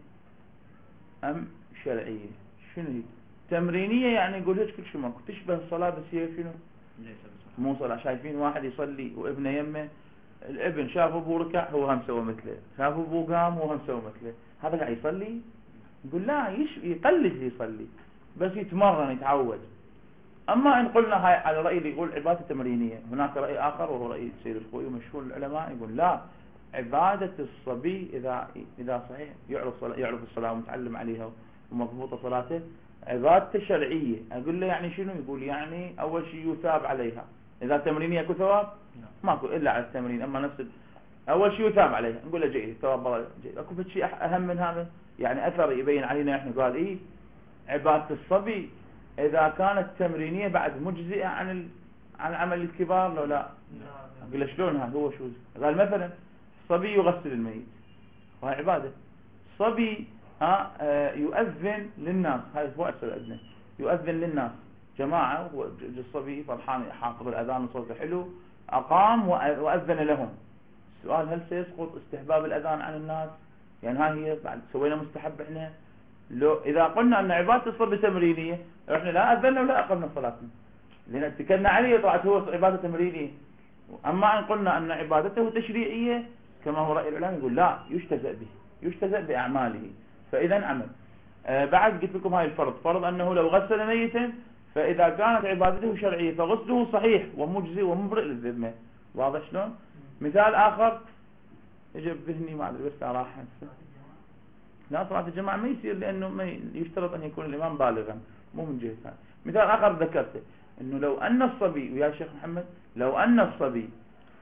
A: أم شرعية. شنو هي تمرينية؟ يعني يقول هيك كل شيء ماكو تشبه الصلاة بس هي شنو مو صلاة. شايفين واحد يصلي وابنه يمه الابن شاف ابوه ركع هو هم سوى مثله شاف ابوه قام هو هم سوى مثله. هذا قاعد يصلي؟ يقول لا يش... يقلد يصلي بس يتمرن يتعود. أما إن قلنا هاي على رأي اللي يقول عبادة تمرينية هناك رأي آخر وهو رأي سيد الخوي ومشهور العلماء يقول لا عبادة الصبي إذا إذا صحيح يعرف صلاة يعرف الصلاة ومتعلم عليها ومضبوطة صلاته عبادة شرعية. أقول له يعني شنو؟ يقول يعني أول شيء يثاب عليها. إذا تمرينية أكو ثواب ماكو إلا على التمرين. أما نفس أول شيء يثاب عليها نقول له جيد ثواب جيد. أكو شيء أهم من هذا يعني أثر يبين علينا إحنا. قال إيه عبادة الصبي إذا كانت تمرينية بعد مجزئة عن ال... عن عمل الكبار لو لا. أقول له شلون هذا؟ هو شو قال مثلا صبي يغسل الميت وهي عبادة. صبي ها آه يؤذن للناس. هاي هو أسأل أدنى يؤذن للناس جماعة والصبي فرحان حافظ الأذان وصوته حلو أقام وأذن لهم. السؤال هل سيسقط استحباب الأذان عن الناس؟ يعني هاي هي بعد سوينا مستحب إحنا. لو إذا قلنا أن عبادة الصبي تمرينية إحنا لا أذنا ولا أقمنا صلاتنا لأن اتكلنا عليه طلعت هو عبادة تمرينية. أما أن قلنا أن عبادته تشريعية كما هو رأي العلماء يقول لا يجتزأ به يجتزأ بأعماله. فإذا عمل آه بعد قلت لكم هاي الفرض فرض أنه لو غسل ميتا فإذا كانت عبادته شرعية فغسله صحيح ومجزي ومبرئ للذمة. واضح شلون؟ مثال آخر يجب ذهني ما أدري بس راح لا صلاة الجماعة ما يصير لأنه ما يشترط أن يكون الإمام بالغا مو من جهة هذا. مثال آخر ذكرته إنه لو أن الصبي ويا شيخ محمد لو أن الصبي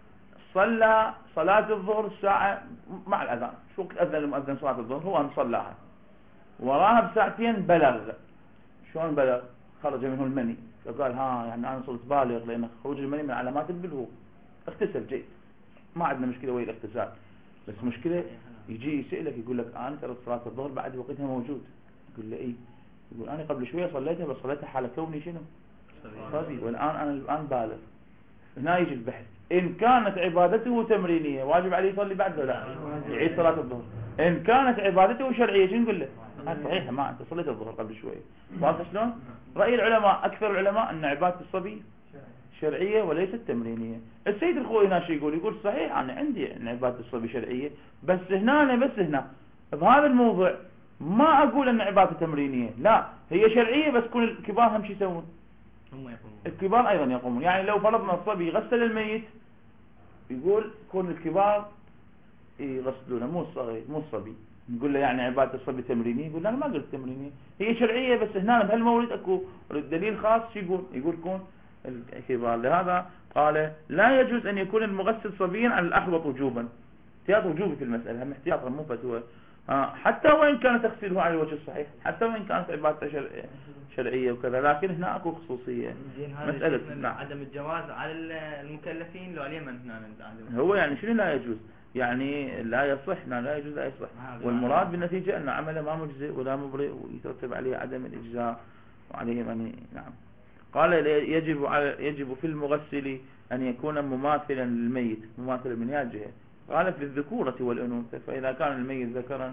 A: صلى صلاة الظهر الساعة مع الأذان شو وقت أذن المؤذن صلاة الظهر هو أن صلاها وراها بساعتين بلغ. شلون بلغ؟ خرج منه المني فقال ها يعني أنا صرت بالغ لأن خروج المني من علامات البلوغ. اغتسل جيد ما عندنا مشكلة ويا الاغتسال بس مشكلة يجي يسألك يقول لك أنا ترى صلاة الظهر بعد وقتها موجود. يقول له إيه؟ يقول أنا قبل شوية صليتها بس صليتها حال كوني شنو؟ صبي والآن أنا الآن بالغ. هنا يجي البحث إن كانت عبادته تمرينية واجب عليه يصلي بعد لا يعيد صلاة الظهر. إن كانت عبادته شرعية شو نقول له؟ هذا صحيح ما أنت صليت الظهر قبل شوية. واضح شلون؟ رأي العلماء أكثر العلماء أن عبادة الصبي شرعية وليست تمرينية. السيد الخوي هنا شو يقول؟ يقول صحيح أنا عندي أن عبادة الصبي شرعية بس هنا أنا بس هنا بهذا الموضوع ما أقول أن عبادة تمرينية لا هي شرعية بس كل الكبار هم شو يسوون؟
B: هم يقومون.
A: الكبار أيضا يقومون. يعني لو فرضنا الصبي غسل الميت يقول كون الكبار يغسلونه مو الصغير مو الصبي. نقول له يعني عبادة الصبي تمرينية؟ يقول لا أنا ما قلت تمرينية هي شرعية بس هنا بهالمورد أكو دليل خاص شو يقول؟ يقول كون الكبار. لهذا قال لا يجوز أن يكون المغسل صبيا على الأحوط وجوبا. احتياط وجوبي في المسألة هم احتياطا مو فتوى. آه حتى وإن كان تغسيله على الوجه الصحيح، حتى وإن كانت عبادة شر... شرعية وكذا، لكن هنا أكو خصوصية. مسألة
B: نعم. عدم الجواز على المكلفين لو اليمن هنا
A: هو يعني شنو لا يجوز؟ يعني لا يصح، لا, لا يجوز لا يصح. والمراد بالنتيجة أن عمله ما مجزئ ولا مبرئ ويترتب عليه عدم الإجزاء وعليه من نعم. قال يجب على يجب في المغسل أن يكون مماثلا للميت، مماثلا من هذه الجهة. قال في الذكورة والأنوثة، فإذا كان الميت ذكرا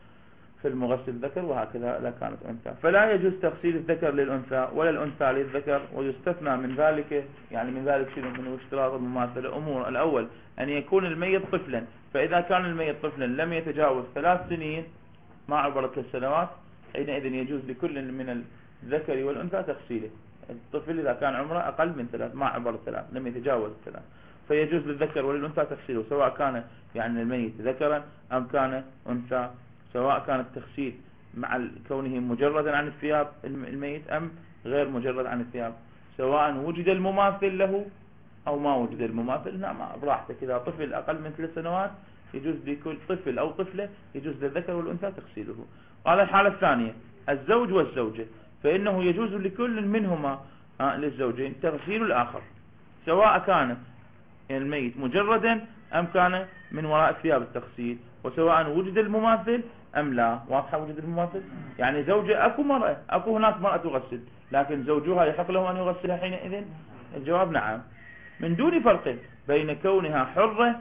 A: فالمغسل ذكر، وهكذا لا كانت أنثى. فلا يجوز تغسيل الذكر للأنثى ولا الأنثى للذكر. ويستثنى من ذلك، يعني من ذلك شنو؟ من اشتراط المماثلة أمور. الأول أن يكون الميت طفلا، فإذا كان الميت طفلا لم يتجاوز ثلاث سنين ما عبرت ثلاث سنوات، حينئذ يجوز لكل من الذكر والأنثى تغسيله. الطفل إذا كان عمره أقل من ثلاث، ما عبر ثلاث، لم يتجاوز ثلاث، فيجوز للذكر وللأنثى تغسيله، سواء كان يعني الميت ذكرا أم كان أنثى، سواء كان التغسيل مع كونه مجردا عن الثياب الميت أم غير مجرد عن الثياب، سواء وجد المماثل له أو ما وجد المماثل. نعم براحتك. إذا طفل أقل من ثلاث سنوات يجوز لكل طفل أو طفلة، يجوز للذكر والأنثى تغسيله. قال الحالة الثانية الزوج والزوجة، فإنه يجوز لكل منهما للزوجين تغسيل الآخر، سواء كان الميت مجردا أم كان من وراء ثياب التغسيل، وسواء وجد المماثل أم لا. واضحة؟ وجد المماثل يعني زوجة، أكو مرأة، أكو هناك مرأة تغسل، لكن زوجها يحق له أن يغسلها حينئذ؟ الجواب نعم، من دون فرق بين كونها حرة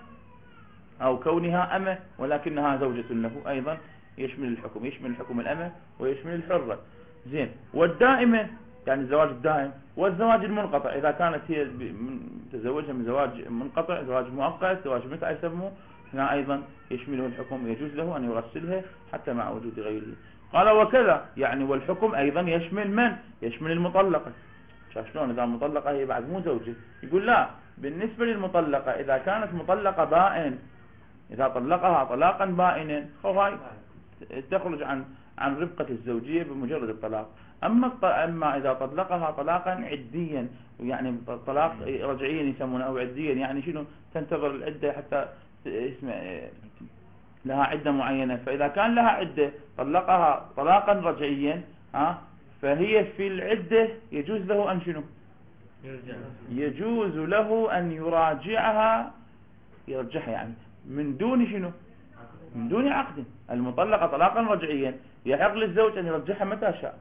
A: أو كونها أمة، ولكنها زوجة له أيضا يشمل الحكم، يشمل الحكم الأمة ويشمل الحرة. زين. والدائمة يعني الزواج الدائم، والزواج المنقطع إذا كانت هي تزوجها من زواج منقطع، زواج مؤقت، زواج متى يسموه، هنا أيضا يشمله الحكم، يجوز له أن يغسلها حتى مع وجود غيره. قال وكذا يعني والحكم أيضا يشمل من؟ يشمل المطلقة. شلون إذا المطلقة هي بعد مو زوجة؟ يقول لا، بالنسبة للمطلقة إذا كانت مطلقة بائن، إذا طلقها طلاقا بائنا فهي تخرج عن عن ربقة الزوجية بمجرد الطلاق. أما أما إذا طلقها طلاقا عديا، يعني طلاق رجعيا يسمونه أو عديا، يعني شنو؟ تنتظر العدة حتى اسمه لها عدة معينة. فإذا كان لها عدة طلقها طلاقا رجعيا ها فهي في العدة يجوز له أن شنو؟ يجوز له أن يراجعها، يرجعها يعني من دون شنو؟ من دون عقد. المطلقة طلاقا رجعيا يحق للزوج أن يرجعها متى شاء،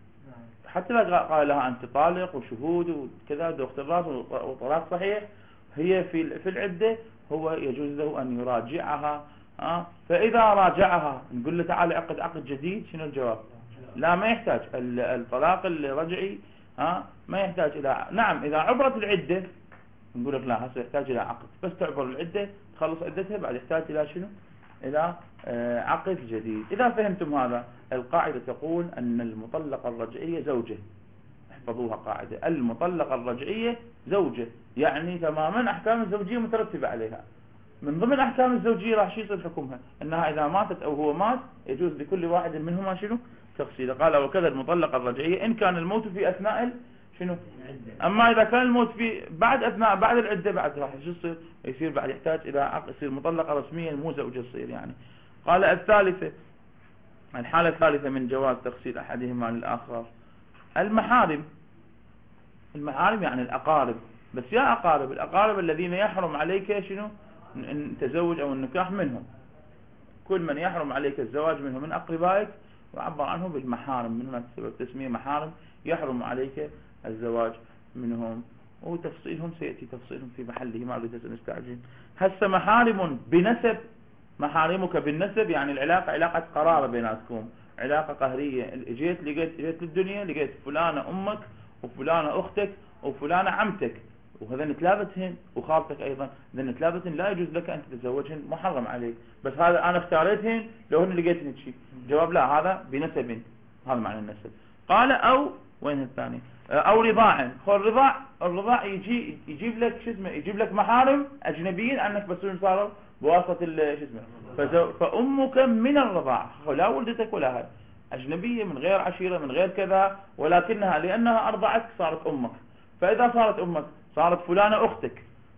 A: حتى لا قال لها أنت طالق وشهود وكذا دخت الراس وطلاق صحيح، هي في في العدة هو يجوز له أن يراجعها. ها فإذا راجعها نقول له تعال عقد عقد جديد، شنو الجواب؟ لا، ما يحتاج. الطلاق الرجعي ها ما يحتاج إلى، نعم إذا عبرت العدة نقول لك لا، هسه يحتاج إلى عقد، بس تعبر العدة تخلص عدتها بعد يحتاج إلى شنو؟ إلى عقد جديد. إذا فهمتم هذا، القاعدة تقول أن المطلقة الرجعية زوجة. احفظوها قاعدة، المطلقة الرجعية زوجة، يعني تماما أحكام الزوجية مترتبة عليها. من ضمن أحكام الزوجية راح يصير حكمها أنها إذا ماتت أو هو مات يجوز لكل واحد منهما شنو؟ تغسيله. قال وكذا المطلقة الرجعية إن كان الموت في أثناء شنو؟ أما إذا كان الموت في بعد أثناء بعد العدة بعد راح يصير يصير بعد يحتاج إلى عقد، يصير مطلقة رسميا مو زوجة تصير يعني. قال الثالثة، الحالة الثالثة من جواز تغسيل أحدهما للآخر المحارم. المحارم يعني الأقارب، بس يا أقارب، الأقارب الذين يحرم عليك شنو؟ أن تزوج أو النكاح منهم. كل من يحرم عليك الزواج منهم من أقربائك وعبر عنه بالمحارم، من هناك سبب تسمية محارم، يحرم عليك الزواج منهم، وتفصيلهم سيأتي تفصيلهم في محله، ما أريد أن نستعجل. هسه محارم بنسب، محارمك بالنسب يعني العلاقة علاقة قرابة بيناتكم، علاقة قهرية. جيت لقيت جيت للدنيا لقيت فلانة أمك وفلانة أختك وفلانة عمتك، وهذين ثلاثتهن وخالتك أيضا، هذين ثلاثتهن لا يجوز لك أن تتزوجهن، محرم عليك. بس هذا أنا اختاريتهن لو هن لقيتهن شيء. جواب لا، هذا بنسب، هذا معنى النسب. قال أو وين الثاني؟ أو رضاع. هو الرضاع، الرضاع يجي يجيب لك شو اسمه، يجيب لك محارم أجنبيين عنك بس صاروا بواسطة شو اسمه. فأمك من الرضاع، لا ولدتك ولا هاي، أجنبية من غير عشيرة من غير كذا، ولكنها لأنها أرضعتك صارت أمك. فإذا صارت أمك صارت فلانة أختك،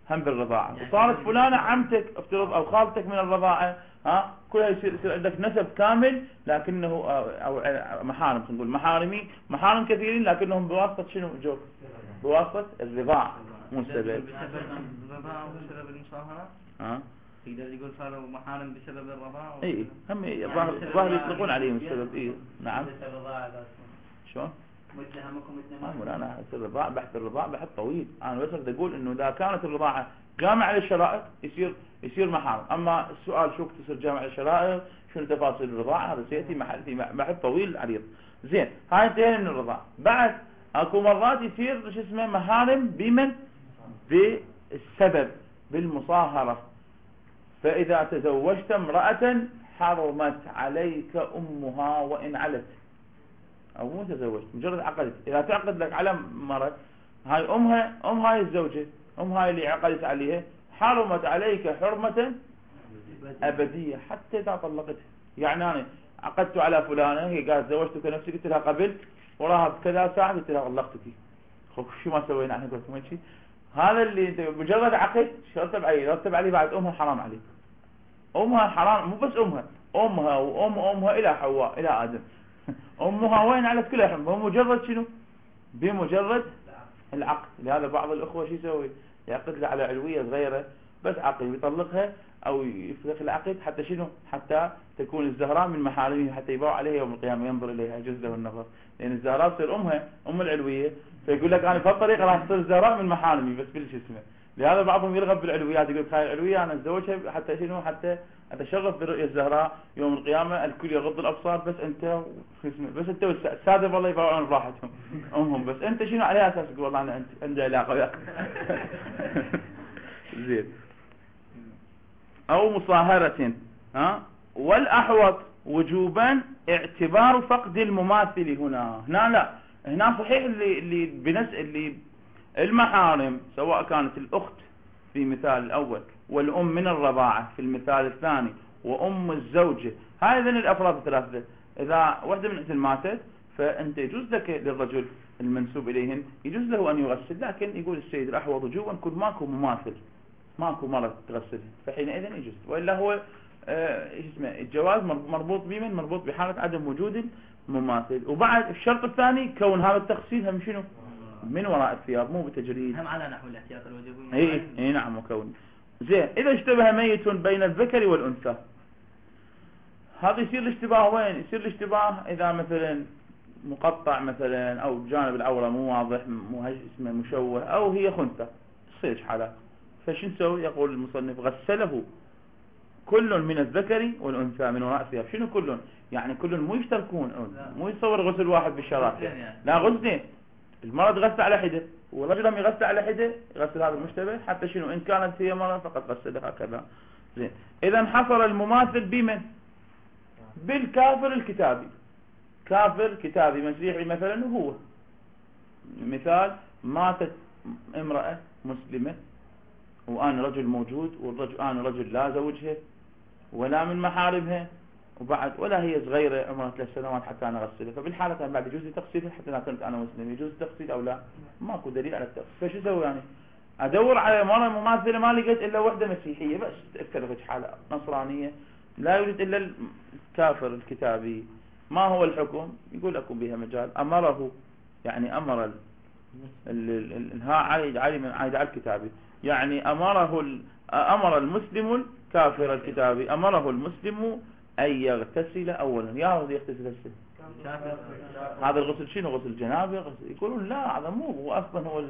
A: هم بالرضاعة، وصارت فلانة عمتك افترض او خالتك من الرضاعة، ها كلها يصير, يصير عندك نسب كامل، لكنه او محارم، نقول محارمي محارم كثيرين لكنهم بواسطة شنو جو؟ بواسطة الرضاعة مو سبب.
B: بسبب الرضاعة وبسبب المصاهرة. ها يقدر يقول صاروا محارم بسبب الرضاعة.
A: اي هم الظاهر يطلقون عليهم السبب. اي نعم. شلون؟
B: متهمكم
A: متهم. انا الرضاعة بحث الرضاعة بحث طويل، انا بس بدي اقول انه اذا كانت الرضاعة جامعة للشرائط يصير يصير محارم. اما السؤال شو تصير جامعة للشرائط، شنو تفاصيل الرضاعة، هذا سيأتي محل في بحث طويل عريض. زين هاي انتهينا من الرضاعة. بعد اكو مرات يصير شو اسمه محارم بمن؟ بالسبب، بالمصاهرة. فاذا تزوجت امرأة حرمت عليك امها وان علت، او مو تزوجت مجرد عقدت، اذا تعقد لك على مرأة هاي امها ام هاي الزوجة، ام هاي اللي عقدت عليها، حرمت عليك حرمة ابدية حتى اذا طلقتها. يعني انا عقدت على فلانة، هي قالت زوجتك نفسي، قلت لها قبلت، وراها بكذا ساعة قلت لها طلقتك، خب شو ما سوينا احنا؟ قلت ما شيء، هذا اللي انت مجرد عقد شرطب عليه رتب عليه بعد امها حرام عليك. امها حرام، مو بس امها، امها وام امها الى حواء الى ادم امها وين على كلها حرام، بمجرد شنو؟ بمجرد العقد. لهذا بعض الاخوه شو يسوي؟ يعقد له على علويه صغيره بس عقد، يطلقها او يفسخ العقد حتى شنو؟ حتى تكون الزهراء من محارمه، حتى يباع عليها يوم القيامه ينظر اليها يجوز له النظر، لان الزهراء تصير امها ام العلويه، فيقول لك انا بهالطريقه راح تصير الزهراء من محارمي بس بالش اسمه. لهذا بعضهم يرغب بالعلويات، يقول لك هاي العلويه انا اتزوجها حتى شنو؟ حتى اتشرف برؤيه الزهراء يوم القيامه، الكل يغض الابصار بس انت بس انت والساده والله يباعون براحتهم امهم، بس انت شنو على اساس تقول والله انا انت عندي علاقه وياك زين. او مصاهره. ها والاحوط وجوبا اعتبار فقد المماثل هنا. هنا لا، هنا صحيح اللي اللي بنس اللي المحارم سواء كانت الاخت في مثال الاول، والام من الرضاعه في المثال الثاني، وام الزوجه، هاي ذن الافراد الثلاثه، اذا واحده منهن ماتت فانت يجوز لك للرجل المنسوب اليهن يجوز له ان يغسل، لكن يقول السيد الاحوط وجوبا كل ماكو مماثل، ماكو مرة تغسله، فحينئذ يجوز. والا هو آه اسمه الجواز مربوط بمن؟ مربوط بحالة عدم وجود المماثل. وبعد الشرط الثاني كون هذا التغسيل هم شنو؟ من وراء الثياب، مو بتجريد،
B: هم على نحو الاحتياط الوجوبي.
A: اي اي نعم وكون. زين اذا اشتبه ميت بين الذكر والانثى، هذا يصير الاشتباه وين؟ يصير الاشتباه اذا مثلا مقطع مثلا، او جانب العورة مو واضح، مو اسمه مشوه، او هي خنثى، تصير حالات. فشو نسوي؟ يقول المصنف غسله كل من الذكر والانثى من وراء الثياب. شنو كل؟ يعني كل مو يشتركون، مو يصور غسل واحد بالشراكه، لا غسلين، المرأة تغسل على حده والرجل هم يغسل على حده، يغسل هذا المشتبه حتى شنو؟ ان كانت هي مرأة فقط غسلها هكذا. زين اذا حصل المماثل بمن؟ بالكافر الكتابي. كافر كتابي مسيحي مثلا، هو مثال ماتت امرأة مسلمة وأنا رجل موجود، والرجل أنا رجل لا زوجها ولا من محارمها، وبعد ولا هي صغيرة عمرها ثلاث سنوات حتى أنا أغسلها، فبالحالة بعد يجوز تغسيلها حتى إذا كنت أنا مسلم يجوز التغسيل أو لا؟ ماكو دليل على التغسيل. فشو أسوي يعني؟ أدور على مرة مماثلة، ما لقيت إلا وحدة مسيحية بس، تأكد حالة نصرانية، لا يوجد إلا الكافر الكتابي. ما هو الحكم؟ يقول لكم بها مجال. أمره يعني أمر الها عايد عايد على الكتابي، يعني أمره أمر المسلم الكافر الكتابي أمره المسلم أن يغتسل أولا. يا رضي يغتسل السن هذا الغسل شنو؟ غسل جنابه؟ غسل. يقولون لا هذا مو هو أصلا، هو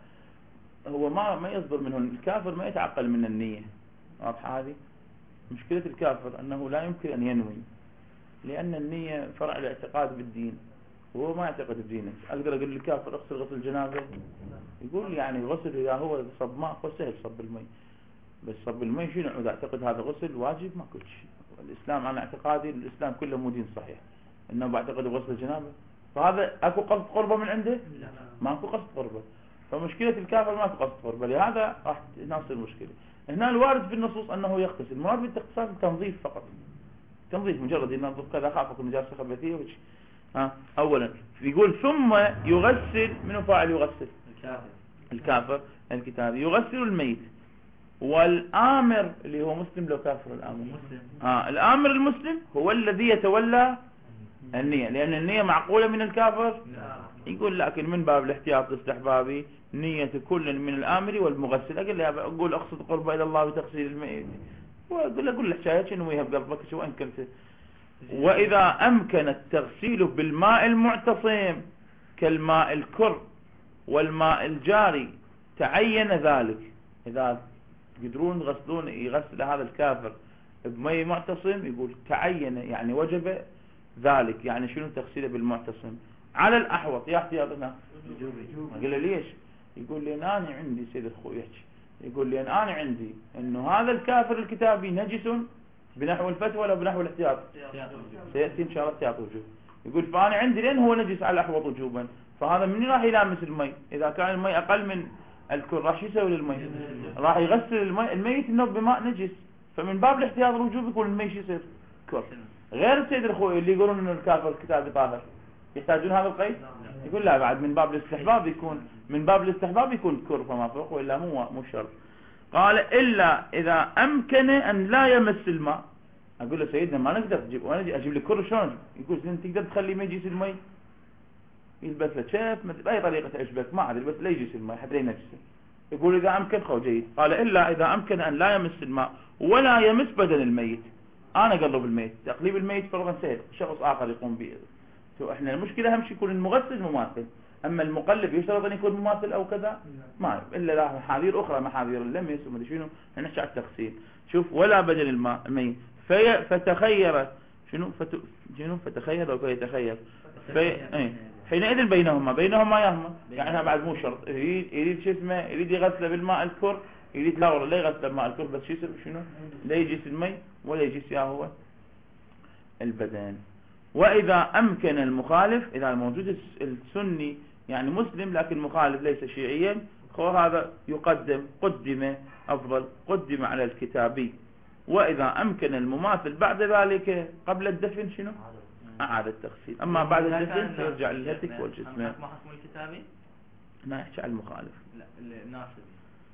A: هو ما ما يصدر منه الكافر، ما يتعقل من النية. واضحة هذه مشكلة الكافر، أنه لا يمكن أن ينوي، لأن النية فرع الاعتقاد بالدين، وهو ما يعتقد بدينه. أقدر أقول للكافر اغسل غسل جنابه، يقول يعني غسل إذا هو صب ماء وسهل صب المي، بس صب المي شنو؟ إذا اعتقد هذا غسل واجب ما كل شيء. الإسلام أنا اعتقادي الإسلام كله مو دين صحيح، إنه بعتقد بغسل جنابه، فهذا أكو قصد قربة من عنده؟ ما أكو قصد قربة. فمشكلة الكافر ما في قصد قربة، لهذا راح نصل المشكلة. هنا الوارد في النصوص أنه يغتسل، المراد بالاغتسال التنظيف فقط، تنظيف مجرد ينظف كذا، خافك نجاسة خبثية وش. ها أولا يقول ثم يغسل، من فاعل يغسل؟ الكافر. الكافر الكتابي يغسل الميت والآمر اللي هو مسلم لو كافر الآمر
B: مسلم.
A: آه الآمر المسلم هو الذي يتولى النية، لأن النية معقولة من الكافر. يقول لكن من باب الاحتياط الاستحبابي نية كل من الآمر والمغسل. أقول له أقول أقصد قرب إلى الله بتغسيل الميت، وأقول له أقول له حكاية شنو يهب قلبك شو أن كنت. وإذا أمكن التغسيل بالماء المعتصم كالماء الكر والماء الجاري تعين ذلك. إذا يقدرون يغسلون يغسل هذا الكافر بمي معتصم يقول تعين يعني وجب ذلك. يعني شنو تغسيله بالمعتصم على الأحوط يا احتياطنا؟ قال له ليش؟ يقول لي أنا عندي سيد الخوي يحكي يقول لي أنا عندي إنه هذا الكافر الكتابي نجس بنحو الفتوى ولا بنحو الاحتياط؟ سيأتي إن شاء الله احتياط وجوب. يقول فأنا عندي لأن هو نجس على الأحوط وجوبا، فهذا مني راح يلامس المي. إذا كان المي أقل من الكل راح يسوي للمي؟ راح يغسل المي الميت إنه بماء نجس، فمن باب الاحتياط الوجوب يكون المي شو يصير؟ كر. غير السيد الخوي اللي يقولون إنه الكافر الكتابي طاهر يحتاجون هذا القيد؟ يقول لا بعد من باب الاستحباب يكون من باب الاستحباب يكون كر فما فوق، وإلا مو مو شرط. قال إلا إذا أمكن أن لا يمس الماء. أقول له سيدنا ما نقدر تجيب وأنا أجيب لك كر شلون؟ يقول زين تقدر تخلي ما يجيس المي؟ يلبس له شاف مثل بأي طريقة تعجبك ما أدري بس لا يجيس المي حتى لا ينجسه. يقول إذا أمكن خو جيد. قال إلا إذا أمكن أن لا يمس الماء ولا يمس بدن الميت. أنا أقلب الميت تقليب الميت فرضا سهل شخص آخر يقوم به. احنا المشكلة أهم شيء يكون المغسل مماثل، أما المقلب يشترط أن يكون مماثل أو كذا ما إلا له محاذير أخرى محاذير اللمس وما شنو نحكي على التغسيل. شوف ولا بدل الماء المي في فتخير شنو فت شنو فتخير أو فيتخير في ايه حينئذ بينهما بينهما يهما يعني بعد مو شرط يريد يريد شو اسمه يريد يغسله بالماء الكر يريد لا والله لا يغسله بالماء الكر بس شو يصير شنو لا يجيس المي ولا يجيس يا هو البدن. وإذا أمكن المخالف إذا موجود السني يعني مسلم لكن مخالف ليس شيعيا هذا يقدم قدم أفضل قدم على الكتابي. وإذا أمكن المماثل بعد ذلك قبل الدفن شنو أعاد التغسيل. أما بعد الدفن يرجع للهتك والجسم.
B: ما حكم الكتابي؟
A: ما يحكي على المخالف
B: لا الناصب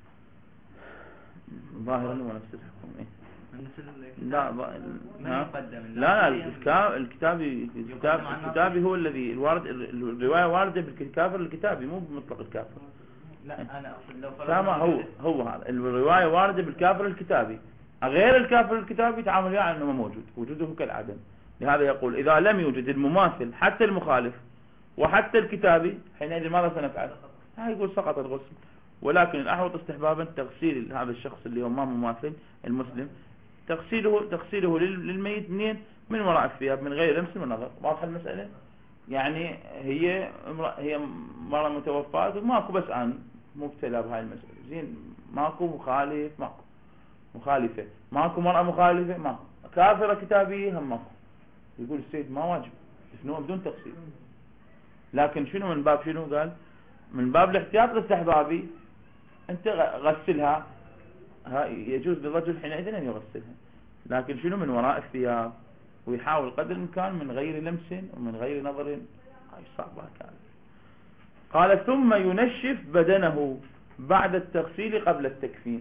A: ظاهرا هو نفس الحكم إيه؟
B: لا
A: لا لا الكتاب الكتابي الكتاب الكتابي هو الذي الوارد الرواية واردة بالكافر الكتابي مو بمطلق الكافر.
B: لا أنا أقصد لو
A: فرضنا هو هو هذا الرواية واردة بالكافر الكتابي غير الكافر الكتابي تعامل يعني أنه ما موجود وجوده كالعدم. لهذا يقول إذا لم يوجد المماثل حتى المخالف وحتى الكتابي حينئذ ماذا سنفعل؟ ها يقول سقط الغسل. ولكن الأحوط استحبابا تغسيل هذا الشخص اللي هو ما مماثل المسلم تغسيله تغسيله للميت منين من وراء الثياب من غير لمس ونظر. واضحه المسألة؟ يعني هي هي مرة متوفاة وماكو بس أنا مبتلى بهاي المسألة زين ماكو مخالف ماكو مخالفة ماكو مرأة مخالفة ماكو كافرة كتابية هم ماكو. يقول السيد ما واجب شنو بدون تغسيل. لكن شنو من باب شنو قال من باب الاحتياط الاستحبابي انت غسلها يجوز للرجل حينئذ أن يغسلها لكن شنو من وراء الثياب ويحاول قدر الإمكان من غير لمس ومن غير نظر. هاي صعبة كانت. قال ثم ينشف بدنه بعد التغسيل قبل التكفين.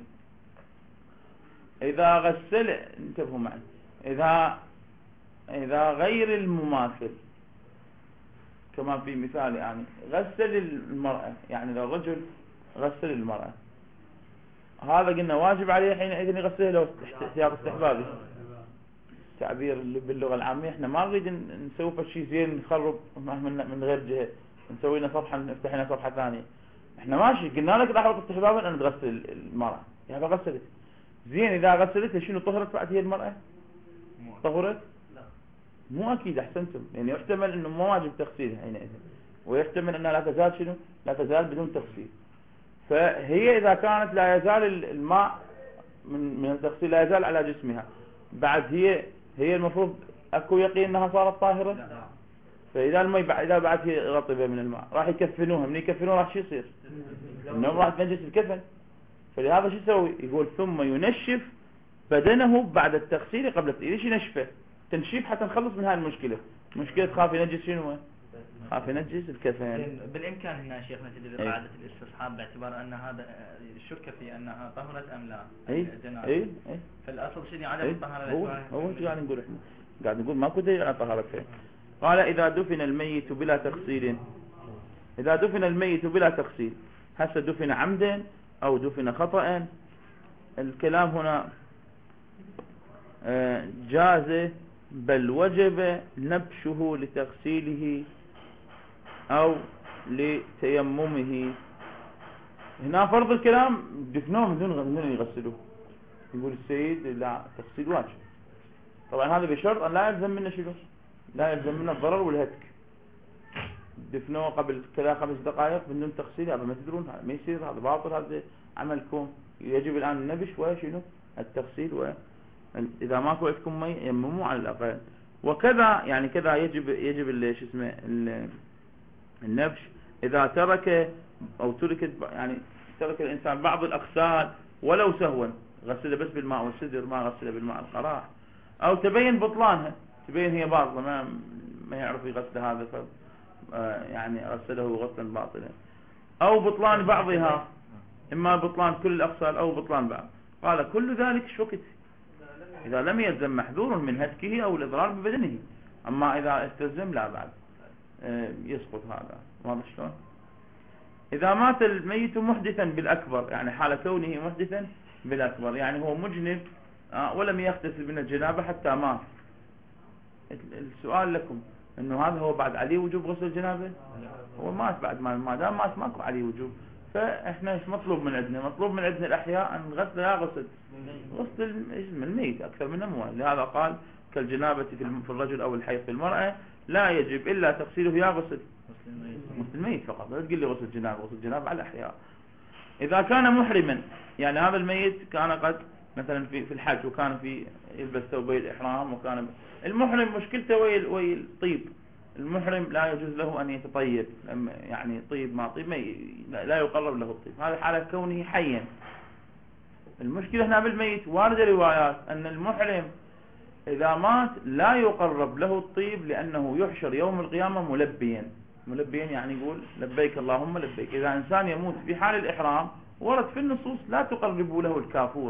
A: إذا غسل انتبهوا معي إذا إذا غير المماثل كما في مثال يعني غسل المرأة يعني لو الرجل غسل المرأة هذا قلنا واجب عليه حينئذ يغسله لو احتياط استحبابي. تعبير باللغة العامية احنا ما نريد نسوي شيء زين نخرب من غير جهة نسوي لنا صفحة نفتح لنا صفحة ثانية. احنا ماشي قلنا لك الاحوط استحبابا ان تغسل المرأة يعني غسلت زين اذا غسلتها شنو طهرت بعد هي المرأة طهرت لا مو اكيد احسنتم يعني يحتمل انه مو واجب تغسيلها حينئذ ويحتمل انها لا تزال شنو لا تزال بدون تغسيل. فهي إذا كانت لا يزال الماء من من التغسيل لا يزال على جسمها بعد هي هي المفروض أكو يقين أنها صارت طاهرة. فإذا الماء بعد إذا بعد هي رطبة من الماء راح يكفنوها من يكفنوها راح شو يصير إنهم راح تنجس الكفن. فلهذا شو يسوي يقول ثم ينشف بدنه بعد التغسيل قبل التغسيل. ليش ينشفه تنشيف حتى نخلص من هاي المشكلة. مشكلة خاف ينجس شنو خاف ينجس الكفن.
B: بالإمكان هنا شيخنا تدل
A: أي.
B: قاعدة الاستصحاب باعتبار أن هذا شك في أنها طهرت أم لا.
A: اي
B: الجنابة.
A: اي اي
B: فالأصل شنو عدم
A: اي
B: الطهارة.
A: هو هو شو قاعد نقول احنا؟ قاعد نقول ماكو دليل على طهارته. قال إذا دفن الميت بلا تغسيل، إذا دفن الميت بلا تغسيل، هسه دفن عمدا أو دفن خطأ، الكلام هنا جاز بل وجب نبشه لتغسيله أو لتيممه. هنا فرض الكلام دفنوه من دون يغسلوه، يقول السيد لا تغسيل واجب. طبعا هذا بشرط أن لا يلزم منه شنو؟ لا يلزم منه الضرر والهتك. دفنوه قبل كذا خمس دقائق بدون تغسيل، هذا ما تدرون ما يصير، هذا باطل، هذا عملكم. يجب الآن النبش وشنو التغسيل، وإذا ماكو عندكم مي يمموا على الأقل. وكذا يعني كذا يجب يجب شو اسمه النبش إذا ترك أو تركت، يعني ترك الإنسان بعض الأغسال ولو سهوا، غسله بس بالماء والسدر ما غسله بالماء القراح، أو تبين بطلانها، تبين هي باطلة ما ما يعرف يغسل هذا ف يعني غسله غسلا باطلا، أو بطلان بعضها، إما بطلان كل الأغسال أو بطلان بعض. قال كل ذلك شكت إذا لم يلزم محذور من هتكه أو الإضرار ببدنه، أما إذا استلزم لا بعد يسقط هذا. واضح شلون؟ إذا مات الميت محدثا بالأكبر، يعني حال كونه محدثا بالأكبر، يعني هو مجنب ولم يغتسل من الجنابة حتى مات. السؤال لكم إنه هذا هو بعد عليه وجوب غسل الجنابة؟ هو مات بعد ما ما دام مات ماكو عليه وجوب، فإحنا إيش مطلوب من عندنا؟ مطلوب من عندنا الأحياء أن نغسل لا غسل غسل الميت أكثر من أموال. لهذا قال كالجنابة في الرجل أو الحيض في المرأة لا يجب إلا تغسيله يا غسل غسل الميت فقط، لا تقول لي غسل جنابة، غسل جنابة على الأحياء. إذا كان محرما، يعني هذا الميت كان قد مثلا في في الحج وكان في يلبس ثوبي الإحرام، وكان المحرم مشكلته وي وي الطيب. المحرم لا يجوز له أن يتطيب، يعني طيب ما طيب ما لا يقرب له الطيب، هذا حالة كونه حيا. المشكلة هنا بالميت واردة روايات أن المحرم إذا مات لا يقرب له الطيب، لأنه يحشر يوم القيامة ملبيا. ملبيا يعني يقول لبيك اللهم لبيك. إذا إنسان يموت في حال الإحرام ورد في النصوص لا تقربوا له الكافور،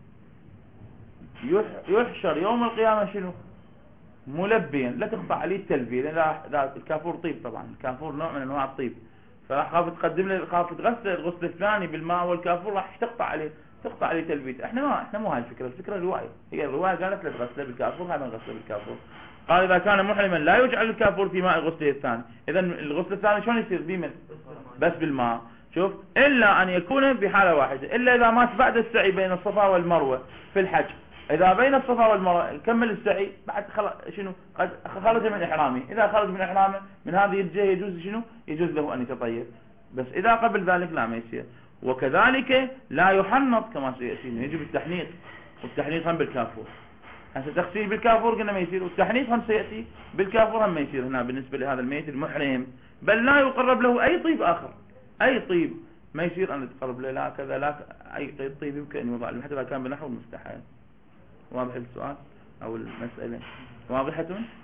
A: يحشر يوم القيامة شنو ملبيا، لا تقطع عليه التلبية، لأن الكافور طيب، طبعا الكافور نوع من أنواع الطيب، فخاف تقدم له خاف تغسل الغسل الثاني بالماء، والكافور راح تقطع عليه تقطع عليه تلبيته. احنا ما احنا مو هاي الفكرة، الفكرة رواية، هي الرواية قالت لا تغسله بالكافور، هذا نغسله بالكافور. قال إذا كان محرما لا يجعل الكافور في ماء الغسل الثاني. إذا الغسل الثاني شلون يصير؟ بمن؟ بس بالماء. شوف، إلا أن يكون في حالة واحدة، إلا إذا مات بعد السعي بين الصفا والمروة في الحج. إذا بين الصفا والمروة كمل السعي بعد خل... شنو قد خرج من إحرامه، إذا خرج من إحرامه من هذه الجهة يجوز شنو يجوز له أن يتطيب، بس إذا قبل ذلك لا ما يصير. وكذلك لا يحنط كما سيأتي، يجب التحنيط، والتحنيط هم بالكافور. هسه تغسيل بالكافور قلنا ما يصير، والتحنيط هم سيأتي بالكافور هم ما يصير هنا بالنسبة لهذا الميت المحرم، بل لا يقرب له أي طيب آخر، أي طيب ما يصير أن يتقرب له لا كذا لا أي طيب يمكن أن يوضع له حتى إذا كان بنحو مستحيل. واضح السؤال أو المسألة؟ واضحة؟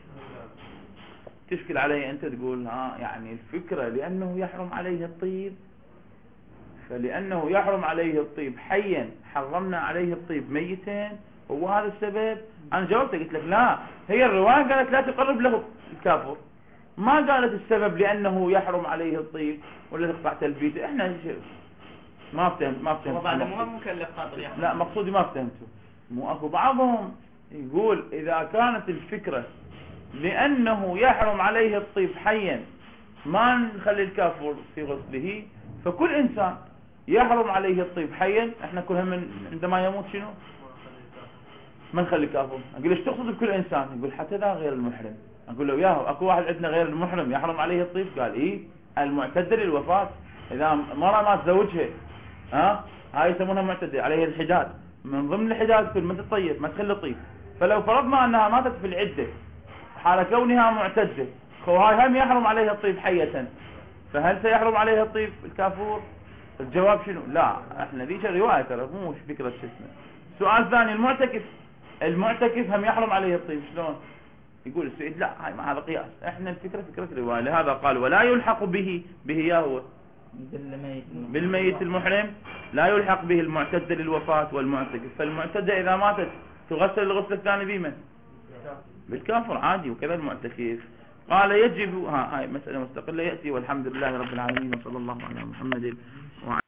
A: تشكل علي أنت تقول ها يعني الفكرة لأنه يحرم عليه الطيب، فلأنه يحرم عليه الطيب حيا حرمنا عليه الطيب ميتا، هو هذا السبب. أنا جاوبت قلت لك لا، هي الرواية قالت لا تقرب له الكافر، ما قالت السبب لأنه يحرم عليه الطيب ولا تقطع تلبيته. احنا ما فهمت ما فهمت
B: وبعد مو مكلف خاطر يحرم.
A: لا مقصودي ما فهمته. مو اكو بعضهم يقول إذا كانت الفكرة لأنه يحرم عليه الطيب حيا ما نخلي الكافر في غسله، فكل إنسان يحرم عليه الطيب حيا احنا كلهم من عندما يموت شنو ما نخلي كافر. اقول ايش تقصد بكل إنسان؟ يقول حتى ذا غير المحرم. اقول له ياهو اكو واحد عندنا غير المحرم يحرم عليه الطيب؟ قال ايه المعتدة للوفاة، اذا مرة ما تزوجها ها هاي يسمونها معتدة عليه الحجاج، من ضمن الحجاج كل ما تطيب ما تخلي طيب. فلو فرضنا انها ماتت في العدة حال كونها معتدة، هاي هم يحرم عليها الطيب حية، فهل سيحرم عليها الطيب الكافور؟ الجواب شنو؟ لا احنا ذيش الرواية ترى مو فكرة شو اسمه. سؤال ثاني، المعتكف المعتكف هم يحرم عليه الطيب شلون؟ يقول السعيد لا هاي ما هذا قياس، احنا الفكرة فكرة الرواية، لهذا قال ولا يلحق به به يا هو بالميت المحرم، لا يلحق به المعتدة للوفاة والمعتكف. فالمعتدة إذا ماتت تغسل الغسل الثاني بمن؟ بالكافر عادي، وكذا المعتكف. قال يجب، ها هاي مسألة مستقلة يأتي. والحمد لله رب العالمين، وصلى الله على محمد وعلى